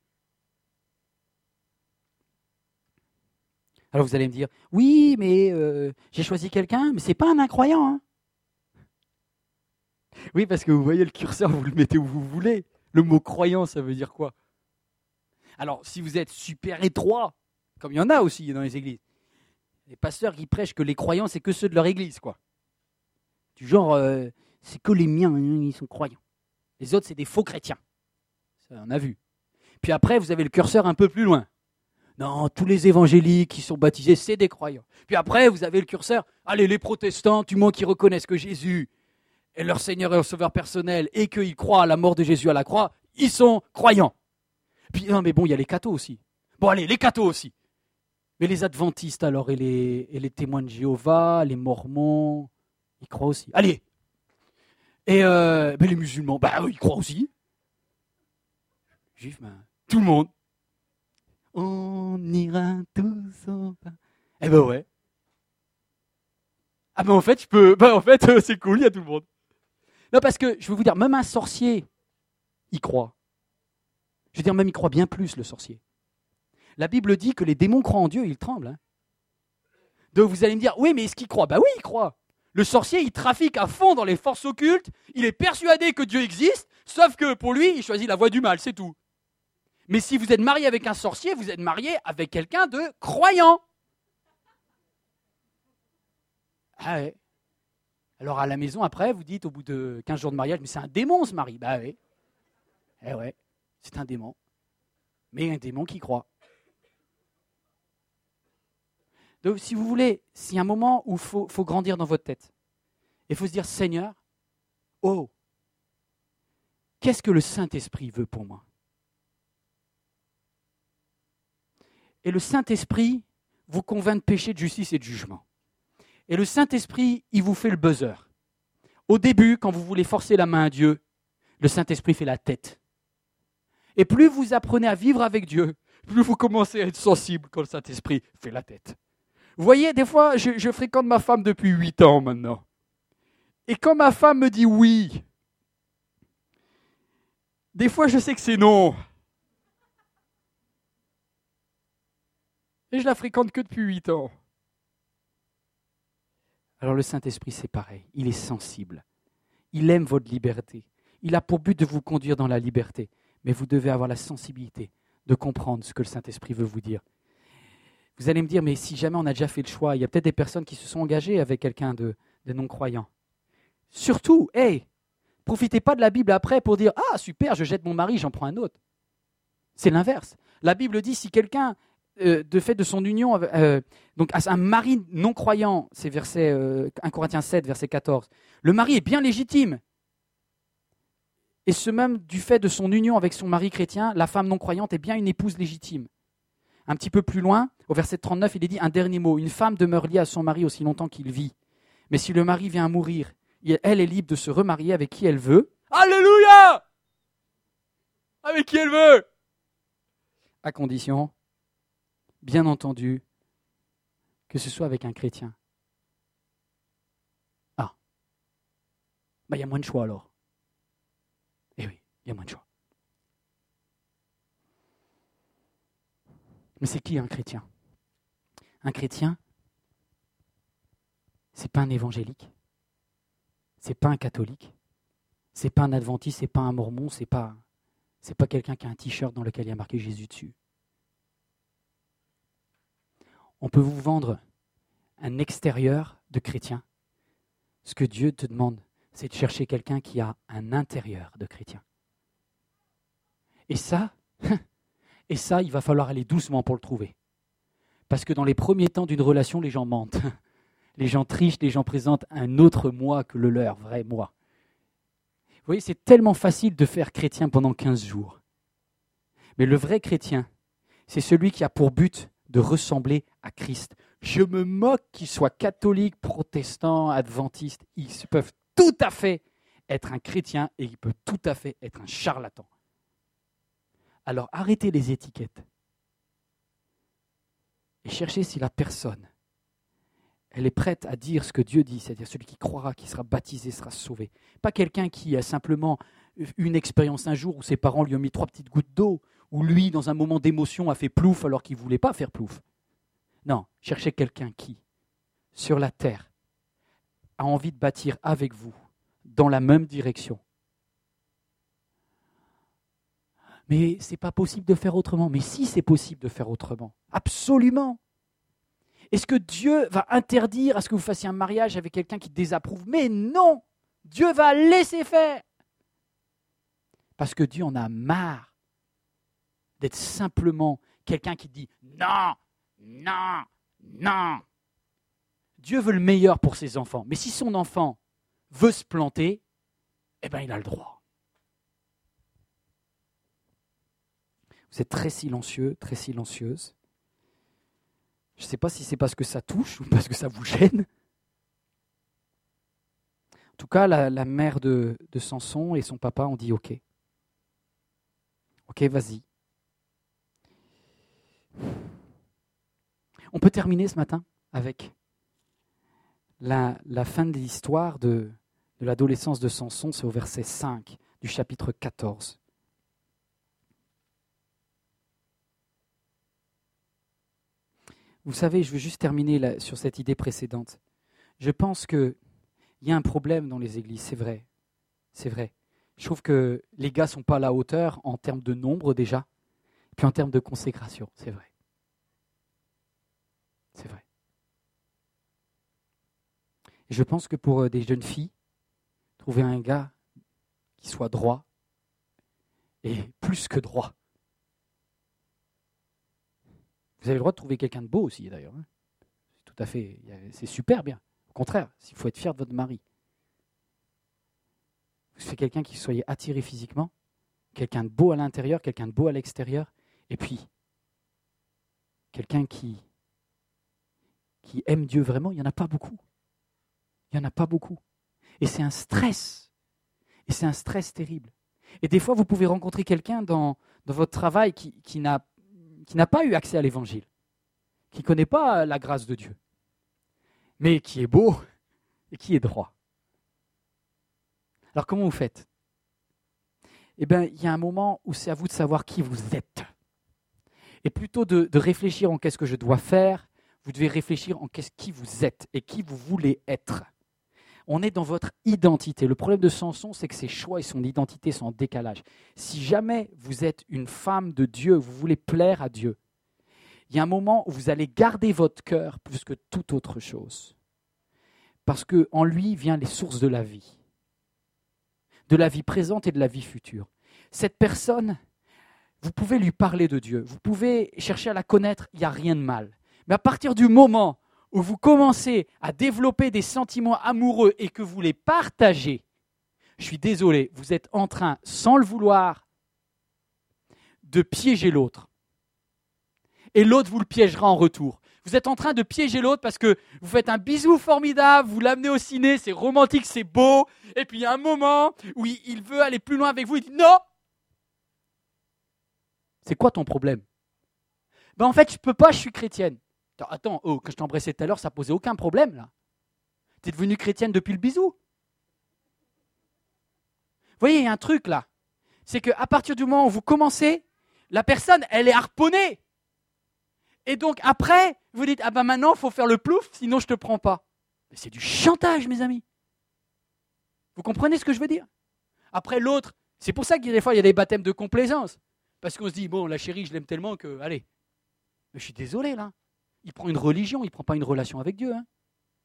Alors vous allez me dire, oui, mais euh, j'ai choisi quelqu'un, mais ce n'est pas un incroyant. Hein. Oui, parce que vous voyez le curseur, vous le mettez où vous voulez. Le mot croyant, ça veut dire quoi? Alors, si vous êtes super étroit, comme il y en a aussi dans les églises, les pasteurs qui prêchent que les croyants, c'est que ceux de leur église, quoi. Du genre, euh, c'est que les miens, hein, ils sont croyants. Les autres, c'est des faux chrétiens. Ça, on a vu. Puis après, vous avez le curseur un peu plus loin. Non, tous les évangéliques qui sont baptisés, c'est des croyants. Puis après, vous avez le curseur, allez, les protestants, du moins qui reconnaissent que Jésus est leur Seigneur et leur Sauveur personnel et qu'ils croient à la mort de Jésus à la croix, ils sont croyants. Puis non, mais bon, il y a les cathos aussi. Bon, allez, les cathos aussi. Mais les adventistes, alors, et les, et les témoins de Jéhovah, les mormons, ils croient aussi. Allez. Et euh, mais les musulmans, bah oui, ils croient aussi. Juifs, ben, tout le monde. On ira tous au pain. Eh ben ouais. Ah ben en fait, je peux. Ben en fait, euh, c'est cool, il y a tout le monde. Non, parce que je veux vous dire, même un sorcier, il croit. Je veux dire, même il croit bien plus, le sorcier. La Bible dit que les démons croient en Dieu, ils tremblent. Hein. Donc vous allez me dire, oui, mais est-ce qu'il croit? Ben oui, il croit. Le sorcier, il trafique à fond dans les forces occultes, il est persuadé que Dieu existe, sauf que pour lui, il choisit la voie du mal, c'est tout. Mais si vous êtes marié avec un sorcier, vous êtes marié avec quelqu'un de croyant. Ah ouais. Alors à la maison, après, vous dites au bout de quinze jours de mariage, mais c'est un démon ce mari. Bah oui. Eh ouais, c'est un démon. Mais un démon qui croit. Donc si vous voulez, s'il y a un moment où il faut, faut grandir dans votre tête, il faut se dire, Seigneur, oh, qu'est-ce que le Saint-Esprit veut pour moi? Et le Saint-Esprit vous convainc de péché, de justice et de jugement. Et le Saint-Esprit, il vous fait le buzzer. Au début, quand vous voulez forcer la main à Dieu, le Saint-Esprit fait la tête. Et plus vous apprenez à vivre avec Dieu, plus vous commencez à être sensible quand le Saint-Esprit fait la tête. Vous voyez, des fois, je, je fréquente ma femme depuis huit ans maintenant. Et quand ma femme me dit oui, des fois je sais que c'est non. Et je la fréquente que depuis huit ans. Alors le Saint-Esprit, c'est pareil. Il est sensible. Il aime votre liberté. Il a pour but de vous conduire dans la liberté. Mais vous devez avoir la sensibilité de comprendre ce que le Saint-Esprit veut vous dire. Vous allez me dire, mais si jamais on a déjà fait le choix, il y a peut-être des personnes qui se sont engagées avec quelqu'un de, de non-croyant. Surtout, hey, profitez pas de la Bible après pour dire « Ah, super, je jette mon mari, j'en prends un autre. » C'est l'inverse. La Bible dit si quelqu'un, euh, de fait de son union, euh, donc un mari non-croyant, c'est verset euh, un Corinthiens sept, verset quatorze, le mari est bien légitime. Et ce même du fait de son union avec son mari chrétien, la femme non-croyante est bien une épouse légitime. Un petit peu plus loin, au verset trente-neuf, il est dit un dernier mot. Une femme demeure liée à son mari aussi longtemps qu'il vit. Mais si le mari vient à mourir, elle est libre de se remarier avec qui elle veut. Alléluia! Avec qui elle veut! À condition, bien entendu, que ce soit avec un chrétien. Ah. Ben, il y a moins de choix alors. Eh oui, il y a moins de choix. Mais c'est qui un chrétien? Un chrétien, c'est pas un évangélique, c'est pas un catholique, c'est pas un adventiste, c'est pas un mormon, c'est pas, c'est pas quelqu'un qui a un t-shirt dans lequel il y a marqué Jésus dessus. On peut vous vendre un extérieur de chrétien. Ce que Dieu te demande, c'est de chercher quelqu'un qui a un intérieur de chrétien. Et ça, et ça, il va falloir aller doucement pour le trouver. Parce que dans les premiers temps d'une relation, les gens mentent. Les gens trichent, les gens présentent un autre moi que le leur, vrai moi. Vous voyez, c'est tellement facile de faire chrétien pendant quinze jours. Mais le vrai chrétien, c'est celui qui a pour but de ressembler à Christ. Je me moque qu'ils soient catholiques, protestants, adventistes. Ils peuvent tout à fait être un chrétien et ils peuvent tout à fait être un charlatan. Alors arrêtez les étiquettes et cherchez si la personne, elle est prête à dire ce que Dieu dit, c'est-à-dire celui qui croira, qui sera baptisé, sera sauvé. Pas quelqu'un qui a simplement eu une expérience un jour où ses parents lui ont mis trois petites gouttes d'eau, ou lui, dans un moment d'émotion, a fait plouf alors qu'il ne voulait pas faire plouf. Non, cherchez quelqu'un qui, sur la terre, a envie de bâtir avec vous, dans la même direction. Mais ce n'est pas possible de faire autrement. Mais si c'est possible de faire autrement, absolument. Est-ce que Dieu va interdire à ce que vous fassiez un mariage avec quelqu'un qui désapprouve? Mais non! Dieu va laisser faire. Parce que Dieu en a marre d'être simplement quelqu'un qui dit non, non, non. Dieu veut le meilleur pour ses enfants. Mais si son enfant veut se planter, eh bien il a le droit. Vous êtes très silencieux, très silencieuse. Je ne sais pas si c'est parce que ça touche ou parce que ça vous gêne. En tout cas, la, la mère de, de Samson et son papa ont dit « Ok. Ok, vas-y. » On peut terminer ce matin avec la, la fin de l'histoire de, de l'adolescence de Samson. C'est au verset cinq du chapitre quatorze. Vous savez, je veux juste terminer là, sur cette idée précédente. Je pense qu'il y a un problème dans les églises, c'est vrai. C'est vrai. Je trouve que les gars ne sont pas à la hauteur en termes de nombre déjà, et puis en termes de consécration, c'est vrai. C'est vrai. Et je pense que pour des jeunes filles, trouver un gars qui soit droit, et plus que droit. Vous avez le droit de trouver quelqu'un de beau aussi, d'ailleurs. C'est tout à fait, c'est super bien. Au contraire, il faut être fier de votre mari. C'est quelqu'un qui soit attiré physiquement, quelqu'un de beau à l'intérieur, quelqu'un de beau à l'extérieur, et puis quelqu'un qui, qui aime Dieu vraiment, il n'y en a pas beaucoup. Il n'y en a pas beaucoup. Et c'est un stress. Et c'est un stress terrible. Et des fois, vous pouvez rencontrer quelqu'un dans, dans votre travail qui, qui n'a qui n'a pas eu accès à l'évangile, qui ne connaît pas la grâce de Dieu, mais qui est beau et qui est droit. Alors comment vous faites? Eh bien, il y a un moment où c'est à vous de savoir qui vous êtes. Et plutôt de, de réfléchir en qu'est-ce que je dois faire, vous devez réfléchir en qu'est-ce qui vous êtes et qui vous voulez être. On est dans votre identité. Le problème de Samson, c'est que ses choix et son identité sont en décalage. Si jamais vous êtes une femme de Dieu, vous voulez plaire à Dieu, il y a un moment où vous allez garder votre cœur plus que toute autre chose. Parce qu'en lui viennent les sources de la vie. De la vie présente et de la vie future. Cette personne, vous pouvez lui parler de Dieu, vous pouvez chercher à la connaître, il n'y a rien de mal. Mais à partir du moment où vous commencez à développer des sentiments amoureux et que vous les partagez, je suis désolé, vous êtes en train, sans le vouloir, de piéger l'autre. Et l'autre vous le piégera en retour. Vous êtes en train de piéger l'autre parce que vous faites un bisou formidable, vous l'amenez au ciné, c'est romantique, c'est beau, et puis il y a un moment où il veut aller plus loin avec vous, il dit non. C'est quoi ton problème? Ben en fait, je ne peux pas, je suis chrétienne. Attends, oh, quand je t'embrassais tout à l'heure, ça posait aucun problème là. Tu es devenue chrétienne depuis le bisou. Vous voyez, il y a un truc là. C'est qu'à partir du moment où vous commencez, la personne, elle est harponnée. Et donc après, vous dites, ah ben maintenant, il faut faire le plouf, sinon je ne te prends pas. Mais c'est du chantage, mes amis. Vous comprenez ce que je veux dire? Après l'autre, c'est pour ça qu'il y a des fois, il y a des baptêmes de complaisance. Parce qu'on se dit, bon, la chérie, je l'aime tellement que, allez. Mais je suis désolé, là. Il prend une religion, il ne prend pas une relation avec Dieu. Hein.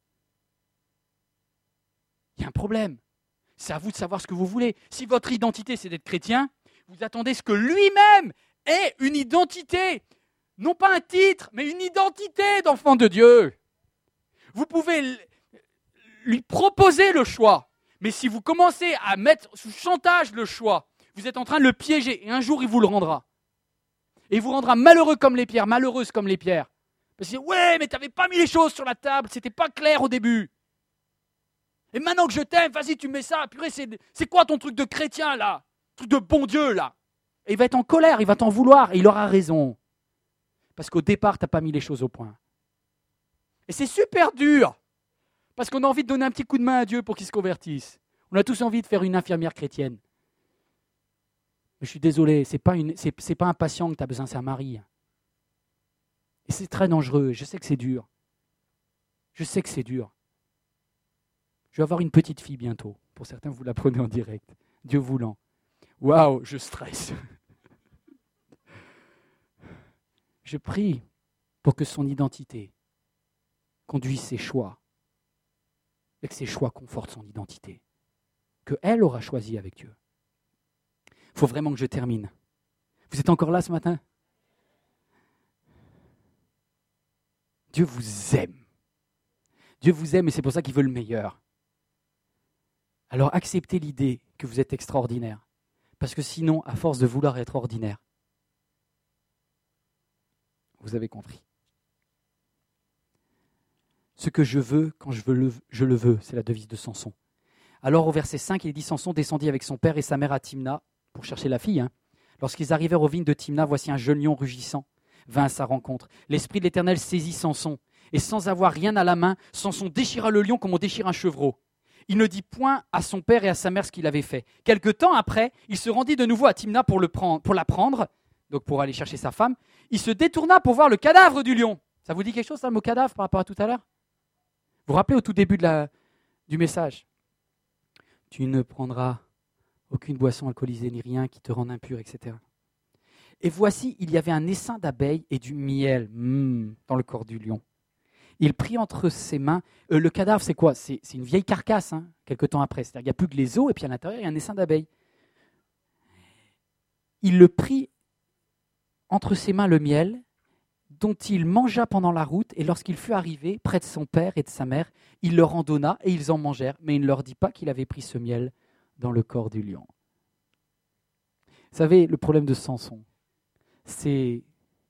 Il y a un problème. C'est à vous de savoir ce que vous voulez. Si votre identité, c'est d'être chrétien, vous attendez ce que lui-même ait une identité. Non pas un titre, mais une identité d'enfant de Dieu. Vous pouvez lui proposer le choix. Mais si vous commencez à mettre sous chantage le choix, vous êtes en train de le piéger. Et un jour, il vous le rendra. Et il vous rendra malheureux comme les pierres, malheureuse comme les pierres. Parce que, ouais, mais tu n'avais pas mis les choses sur la table, c'était pas clair au début. Et maintenant que je t'aime, vas-y, tu mets ça. Purée, c'est, c'est quoi ton truc de chrétien, là? Truc de bon Dieu, là? Et il va être en colère, il va t'en vouloir, et il aura raison. Parce qu'au départ, tu n'as pas mis les choses au point. Et c'est super dur. Parce qu'on a envie de donner un petit coup de main à Dieu pour qu'il se convertisse. On a tous envie de faire une infirmière chrétienne. Mais je suis désolé, ce n'est pas, une, c'est, c'est pas un patient que tu as besoin, c'est un mari. Et c'est très dangereux, je sais que c'est dur. Je sais que c'est dur. Je vais avoir une petite fille bientôt. Pour certains, vous la prenez en direct. Dieu voulant. Waouh, je stresse. Je prie pour que son identité conduise ses choix et que ses choix confortent son identité. Qu'elle aura choisi avec Dieu. Il faut vraiment que je termine. Vous êtes encore là ce matin? Dieu vous aime. Dieu vous aime et c'est pour ça qu'il veut le meilleur. Alors acceptez l'idée que vous êtes extraordinaire. Parce que sinon, à force de vouloir être ordinaire, vous avez compris. Ce que je veux, quand je, veux le, je le veux, c'est la devise de Samson. Alors au verset cinq, il dit, Samson descendit avec son père et sa mère à Timna, pour chercher la fille. Hein. Lorsqu'ils arrivèrent aux vignes de Timna, voici un jeune lion rugissant vint à sa rencontre. L'Esprit de l'Éternel saisit Samson, et sans avoir rien à la main, Samson déchira le lion comme on déchire un chevreau. Il ne dit point à son père et à sa mère ce qu'il avait fait. Quelque temps après, il se rendit de nouveau à Timna pour, le prendre, pour la prendre, donc pour aller chercher sa femme. Il se détourna pour voir le cadavre du lion. Ça vous dit quelque chose, ça, le mot cadavre, par rapport à tout à l'heure? Vous vous rappelez au tout début de la, du message? Tu ne prendras aucune boisson alcoolisée ni rien qui te rende impur, et cetera. Et voici, il y avait un essaim d'abeilles et du miel mm, dans le corps du lion. Il prit entre ses mains, euh, le cadavre c'est quoi? c'est, c'est une vieille carcasse, hein, quelque temps après. C'est-à-dire qu'il n'y a plus que les os et puis à l'intérieur il y a un essaim d'abeilles. Il le prit entre ses mains le miel, dont il mangea pendant la route, et lorsqu'il fut arrivé près de son père et de sa mère, il leur en donna et ils en mangèrent, mais il ne leur dit pas qu'il avait pris ce miel dans le corps du lion. Vous savez, le problème de Samson, c'est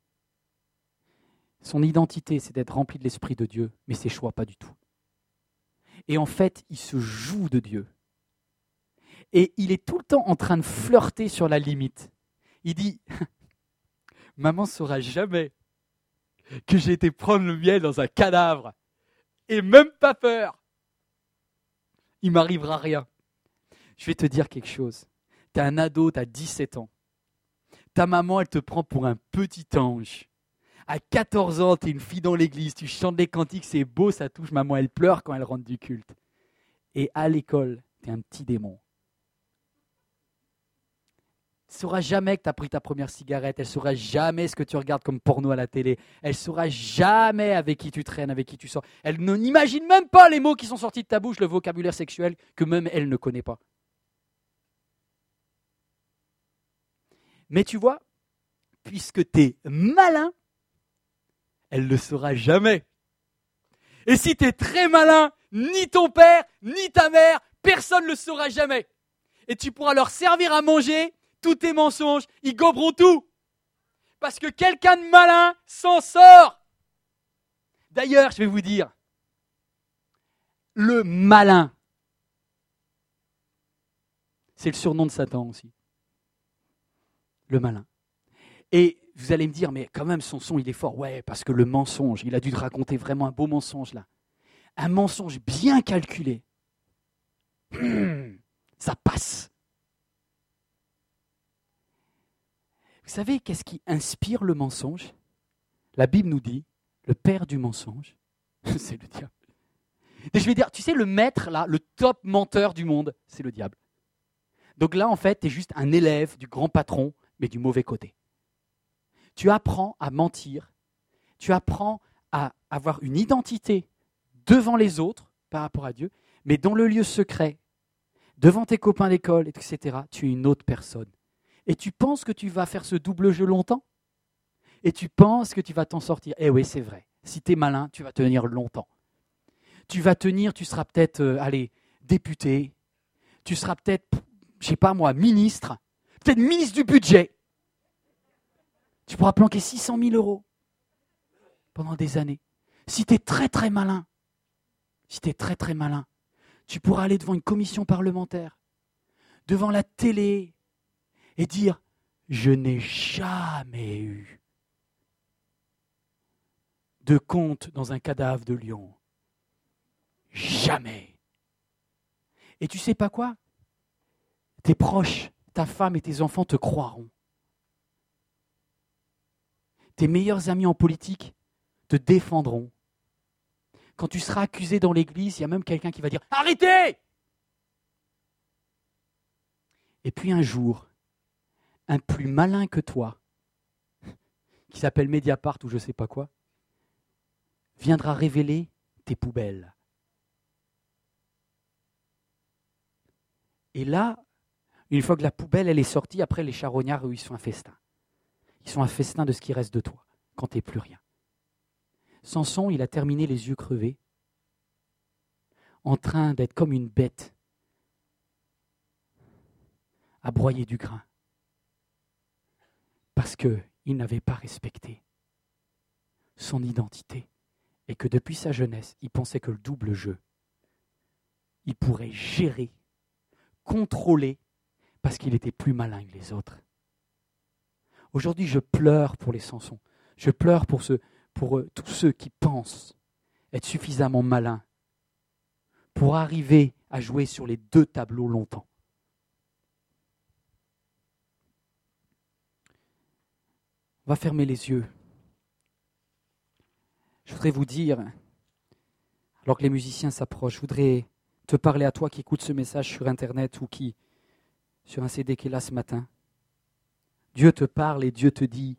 son identité, c'est d'être rempli de l'Esprit de Dieu, mais ses choix pas du tout. Et en fait, il se joue de Dieu. Et il est tout le temps en train de flirter sur la limite. Il dit, maman ne saura jamais que j'ai été prendre le miel dans un cadavre. Et même pas peur. Il m'arrivera rien. Je vais te dire quelque chose. Tu es un ado, tu as dix-sept ans. Ta maman, elle te prend pour un petit ange. À quatorze ans, tu es une fille dans l'église, tu chantes les cantiques, c'est beau, ça touche. Maman, elle pleure quand elle rentre du culte. Et à l'école, tu es un petit démon. Elle ne saura jamais que tu as pris ta première cigarette. Elle ne saura jamais ce que tu regardes comme porno à la télé. Elle ne saura jamais avec qui tu traînes, avec qui tu sors. Elle ne- n'imagine même pas les mots qui sont sortis de ta bouche, le vocabulaire sexuel que même elle ne connaît pas. Mais tu vois, puisque tu es malin, elle ne le saura jamais. Et si tu es très malin, ni ton père, ni ta mère, personne ne le saura jamais. Et tu pourras leur servir à manger, tous tes mensonges, ils goberont tout. Parce que quelqu'un de malin s'en sort. D'ailleurs, je vais vous dire, le malin, c'est le surnom de Satan aussi. Le malin. Et vous allez me dire, mais quand même, Samson, il est fort. Ouais, parce que le mensonge, il a dû te raconter vraiment un beau mensonge là. Un mensonge bien calculé. Hum, ça passe. Vous savez qu'est-ce qui inspire le mensonge? La Bible nous dit, le père du mensonge, c'est le diable. Et je vais dire, tu sais, le maître, là, le top menteur du monde, c'est le diable. Donc là, en fait, tu es juste un élève du grand patron, mais du mauvais côté. Tu apprends à mentir, tu apprends à avoir une identité devant les autres par rapport à Dieu, mais dans le lieu secret, devant tes copains d'école, et cetera, tu es une autre personne. Et tu penses que tu vas faire ce double jeu longtemps? Et tu penses que tu vas t'en sortir? Eh oui, c'est vrai. Si tu es malin, tu vas tenir longtemps. Tu vas tenir, tu seras peut-être, euh, allez, député, tu seras peut-être, je sais pas moi, ministre, peut-être ministre du budget. Tu pourras planquer six cent mille euros pendant des années. Si tu es très très malin, si tu es très très malin, tu pourras aller devant une commission parlementaire, devant la télé, et dire « Je n'ai jamais eu de compte dans un cadavre de lion. Jamais. » Et tu sais pas quoi? Tes proches, ta femme et tes enfants te croiront. Tes meilleurs amis en politique te défendront. Quand tu seras accusé dans l'église, il y a même quelqu'un qui va dire « Arrêtez !» Et puis un jour, un plus malin que toi, qui s'appelle Mediapart ou je ne sais pas quoi, viendra révéler tes poubelles. Et là, une fois que la poubelle elle est sortie, après les charognards, eux, ils sont un festin. Ils sont un festin de ce qui reste de toi, quand tu n'es plus rien. Samson, il a terminé les yeux crevés, en train d'être comme une bête, à broyer du grain. Parce qu'il n'avait pas respecté son identité. Et que depuis sa jeunesse, il pensait que le double jeu, il pourrait gérer, contrôler, parce qu'il était plus malin que les autres. Aujourd'hui, je pleure pour les Samsons. Je pleure pour, ceux, pour euh, tous ceux qui pensent être suffisamment malins pour arriver à jouer sur les deux tableaux longtemps. On va fermer les yeux. Je voudrais vous dire, alors que les musiciens s'approchent, je voudrais te parler à toi qui écoutes ce message sur Internet ou qui, sur un C D qui est là ce matin. Dieu te parle et Dieu te dit,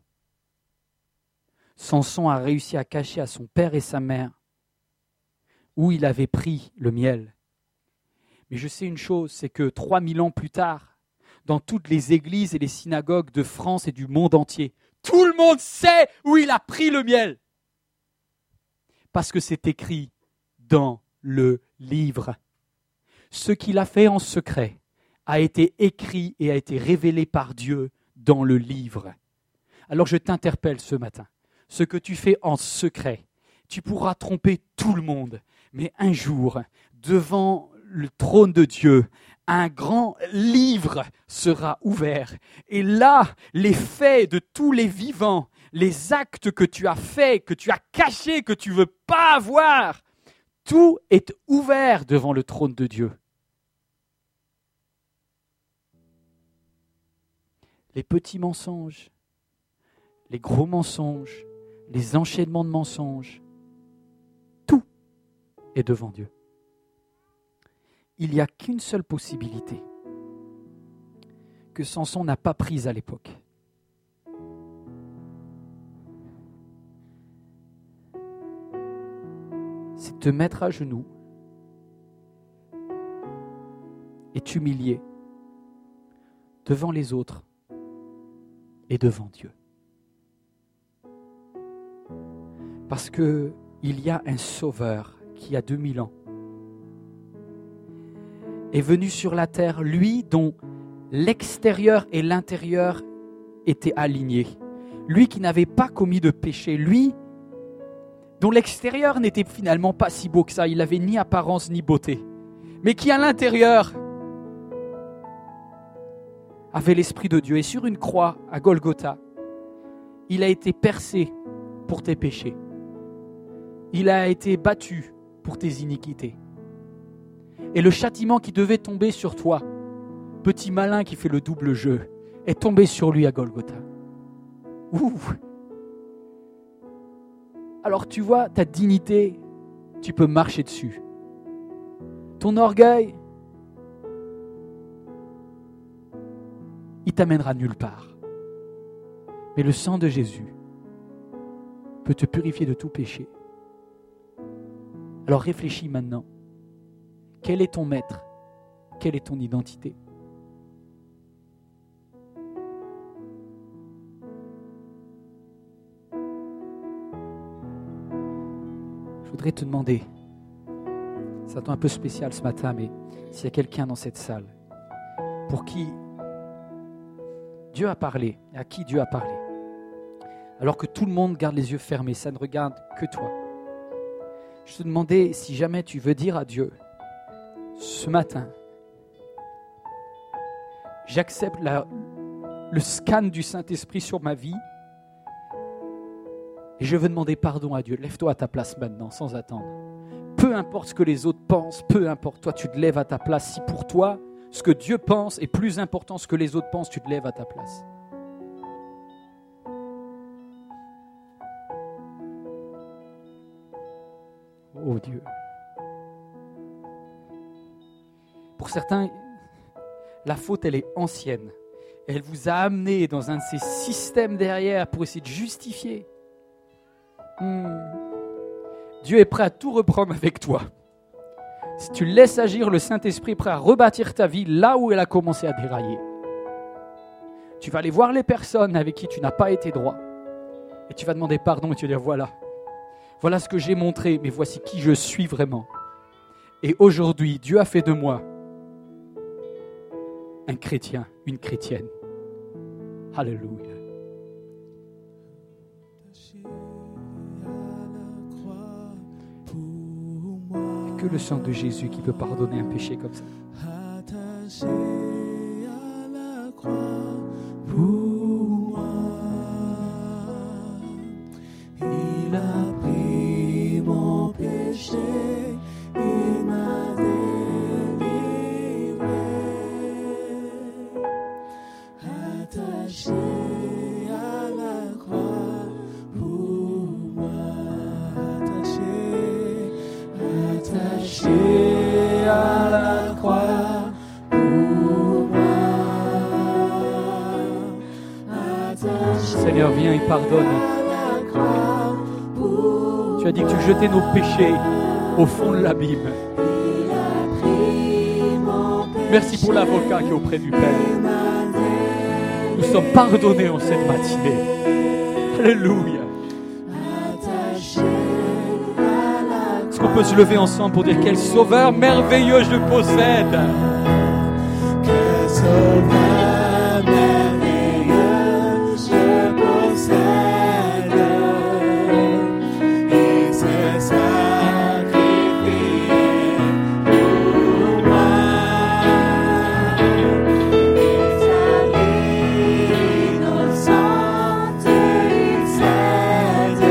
Samson a réussi à cacher à son père et sa mère où il avait pris le miel. Mais je sais une chose, c'est que trois mille ans plus tard, dans toutes les églises et les synagogues de France et du monde entier, tout le monde sait où il a pris le miel. Parce que c'est écrit dans le livre. Ce qu'il a fait en secret a été écrit et a été révélé par Dieu dans le livre. Alors je t'interpelle ce matin. Ce que tu fais en secret, tu pourras tromper tout le monde. Mais un jour, devant le trône de Dieu, un grand livre sera ouvert. Et là, les faits de tous les vivants, les actes que tu as faits, que tu as cachés, que tu ne veux pas avoir, tout est ouvert devant le trône de Dieu. Les petits mensonges, les gros mensonges, les enchaînements de mensonges, tout est devant Dieu. Il n'y a qu'une seule possibilité, que Samson n'a pas prises à l'époque. C'est te mettre à genoux et t'humilier devant les autres et devant Dieu. Parce qu'il y a un sauveur qui a deux mille ans est venu sur la terre, lui dont l'extérieur et l'intérieur étaient alignés. Lui qui n'avait pas commis de péché, lui dont l'extérieur n'était finalement pas si beau que ça, il n'avait ni apparence ni beauté, mais qui à l'intérieur avait l'Esprit de Dieu. Et sur une croix à Golgotha, il a été percé pour tes péchés. Il a été battu pour tes iniquités. Et le châtiment qui devait tomber sur toi, petit malin qui fait le double jeu, est tombé sur lui à Golgotha. Ouh. Alors tu vois, ta dignité, tu peux marcher dessus. Ton orgueil, il t'amènera nulle part. Mais le sang de Jésus peut te purifier de tout péché. Alors réfléchis maintenant. Quel est ton maître? Quelle est ton identité? Je voudrais te demander, c'est un temps un peu spécial ce matin, mais s'il y a quelqu'un dans cette salle pour qui Dieu a parlé, et à qui Dieu a parlé, alors que tout le monde garde les yeux fermés, ça ne regarde que toi. Je te demandais si jamais tu veux dire à Dieu, ce matin, j'accepte la, le scan du Saint-Esprit sur ma vie et je veux demander pardon à Dieu. Lève-toi à ta place maintenant, sans attendre. Peu importe ce que les autres pensent, peu importe, toi tu te lèves à ta place. Si pour toi, ce que Dieu pense est plus important que ce que les autres pensent, tu te lèves à ta place. Oh Dieu. Pour certains, la faute, elle est ancienne. Elle vous a amené dans un de ces systèmes derrière pour essayer de justifier. Hmm. Dieu est prêt à tout reprendre avec toi. Si tu laisses agir, le Saint-Esprit est prêt à rebâtir ta vie là où elle a commencé à dérailler. Tu vas aller voir les personnes avec qui tu n'as pas été droit. Et tu vas demander pardon et tu vas dire voilà. Voilà ce que j'ai montré, mais voici qui je suis vraiment. Et aujourd'hui, Dieu a fait de moi un chrétien, une chrétienne. Alléluia. Et que le sang de Jésus qui peut pardonner un péché comme ça. Attaché à la croix pour moi, il a pris mon péché, il m'a délivré. Attaché à la croix pour moi, attaché, attaché à la croix pour moi, attaché. Seigneur, viens et pardonne. Tu as dit que tu jetais nos péchés au fond de l'abîme. Merci pour l'avocat qui est auprès du Père. Nous sommes pardonnés en cette matinée. Alléluia. Est-ce qu'on peut se lever ensemble pour dire quel sauveur merveilleux je possède? Que sauveur merveilleux je possède, et c'est sacrifié pour moi, et sa vie innocente il cède,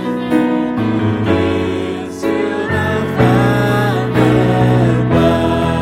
pour mourir sur la femme bois.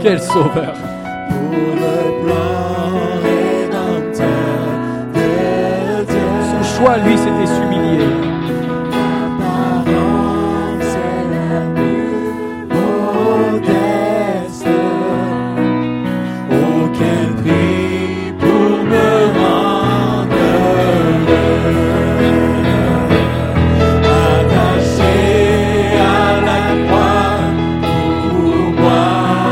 Quel sauveur! Pour le plan rédempteur de Dieu. Son choix, lui, c'était s'humilier. L'apparence est la plus modeste. Aucun prix pour me rendre heureux. Attaché à la croix pour moi.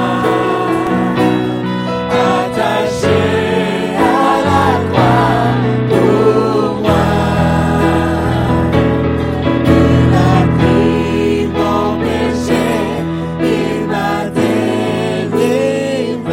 Attaché à la croix pour moi. Il a pris mon péché, il m'a délivré.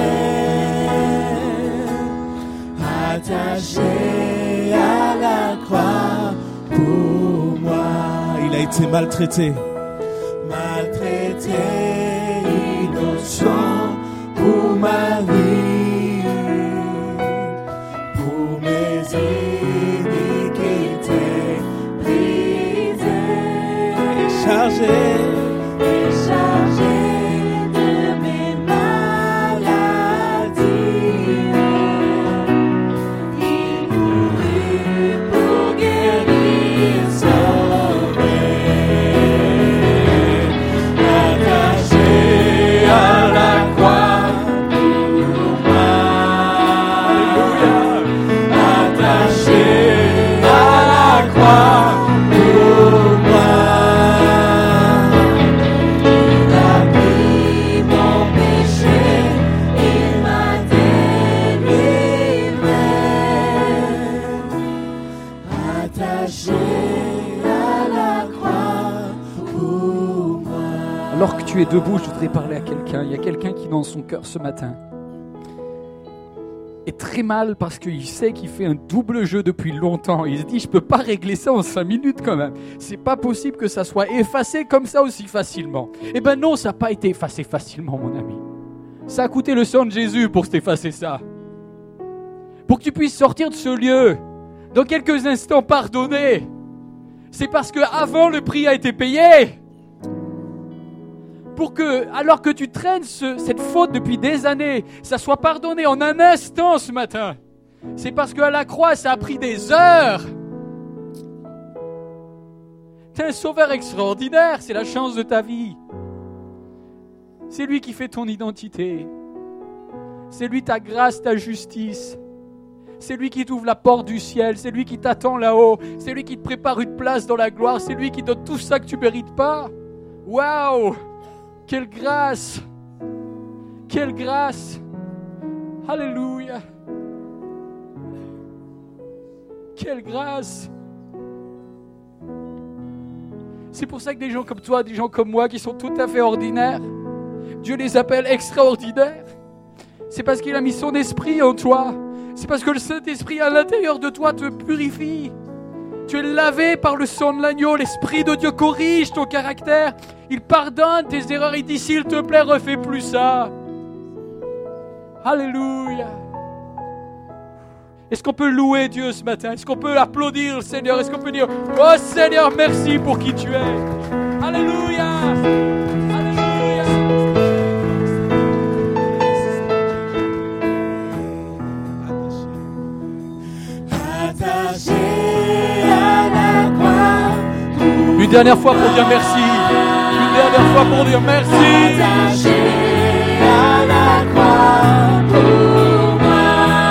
Attaché à la croix pour moi. Il a été maltraité. Maltraité, innocent pour ma vie. Pour mes iniquités brisées. Chargé. Chargé de mes maladies. Il mourut pour guérir, sauver. Attaché à la croix pour moi. Alléluia. Attaché à la croix pour moi. Il a pris mon péché, il m'a délivré. Attaché à la croix pour moi. Alors que tu es debout, je voudrais parler à quelqu'un. Il y a quelqu'un qui, dans son cœur ce matin, est très mal parce qu'il sait qu'il fait un double jeu depuis longtemps. Il se dit, je peux pas régler ça en cinq minutes quand même. C'est pas possible que ça soit effacé comme ça aussi facilement. Eh ben non, ça n'a pas été effacé facilement, mon ami. Ça a coûté le sang de Jésus pour t'effacer ça. Pour que tu puisses sortir de ce lieu, dans quelques instants pardonné. C'est parce que avant le prix a été payé. Pour que, alors que tu traînes ce, cette faute depuis des années, ça soit pardonné en un instant ce matin. C'est parce qu'à la croix, ça a pris des heures. T'es un sauveur extraordinaire, c'est la chance de ta vie. C'est lui qui fait ton identité. C'est lui ta grâce, ta justice. C'est lui qui t'ouvre la porte du ciel. C'est lui qui t'attend là-haut. C'est lui qui te prépare une place dans la gloire. C'est lui qui donne tout ça que tu ne mérites pas. Waouh! Quelle grâce! Quelle grâce! Alléluia! Quelle grâce! C'est pour ça que des gens comme toi, des gens comme moi qui sont tout à fait ordinaires, Dieu les appelle extraordinaires. C'est parce qu'il a mis son esprit en toi. C'est parce que le Saint-Esprit à l'intérieur de toi te purifie. Tu es lavé par le sang de l'agneau. L'Esprit de Dieu corrige ton caractère. Il pardonne tes erreurs. Il dit, s'il te plaît, refais plus ça. Alléluia. Est-ce qu'on peut louer Dieu ce matin? Est-ce qu'on peut applaudir le Seigneur? Est-ce qu'on peut dire, oh Seigneur, merci pour qui tu es? Alléluia. Alléluia. Attaché à la croix. Une dernière fois pour dire merci. Une dernière fois pour dire merci. Attaché à la croix pour moi.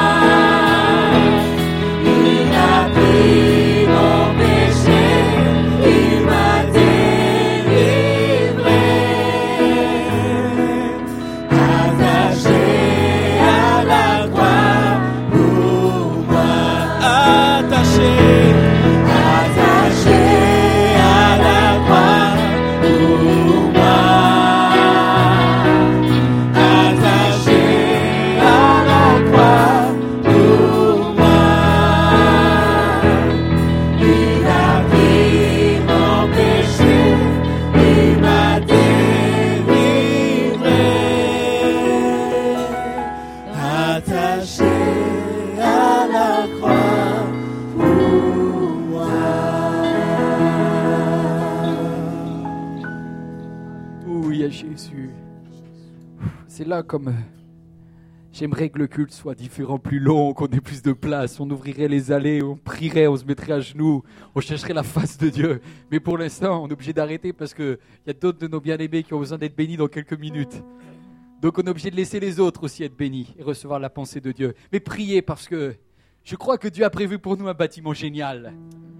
Il a pris mon péché, il m'a délivré. Attaché à la croix pour moi. Attaché. Attaché à la croix pour moi. Attaché à la croix pour moi. Il a pris mon péché, il m'a délivré. Attaché à la croix pour moi. Oui, à Jésus. c'est là comme... euh, J'aimerais que le culte soit différent, plus long, qu'on ait plus de place. On ouvrirait les allées, on prierait, on se mettrait à genoux, on chercherait la face de Dieu. Mais pour l'instant, on est obligé d'arrêter parce qu'il y a d'autres de nos bien-aimés qui ont besoin d'être bénis dans quelques minutes. Donc on est obligé de laisser les autres aussi être bénis et recevoir la pensée de Dieu. Mais priez parce que je crois que Dieu a prévu pour nous un bâtiment génial.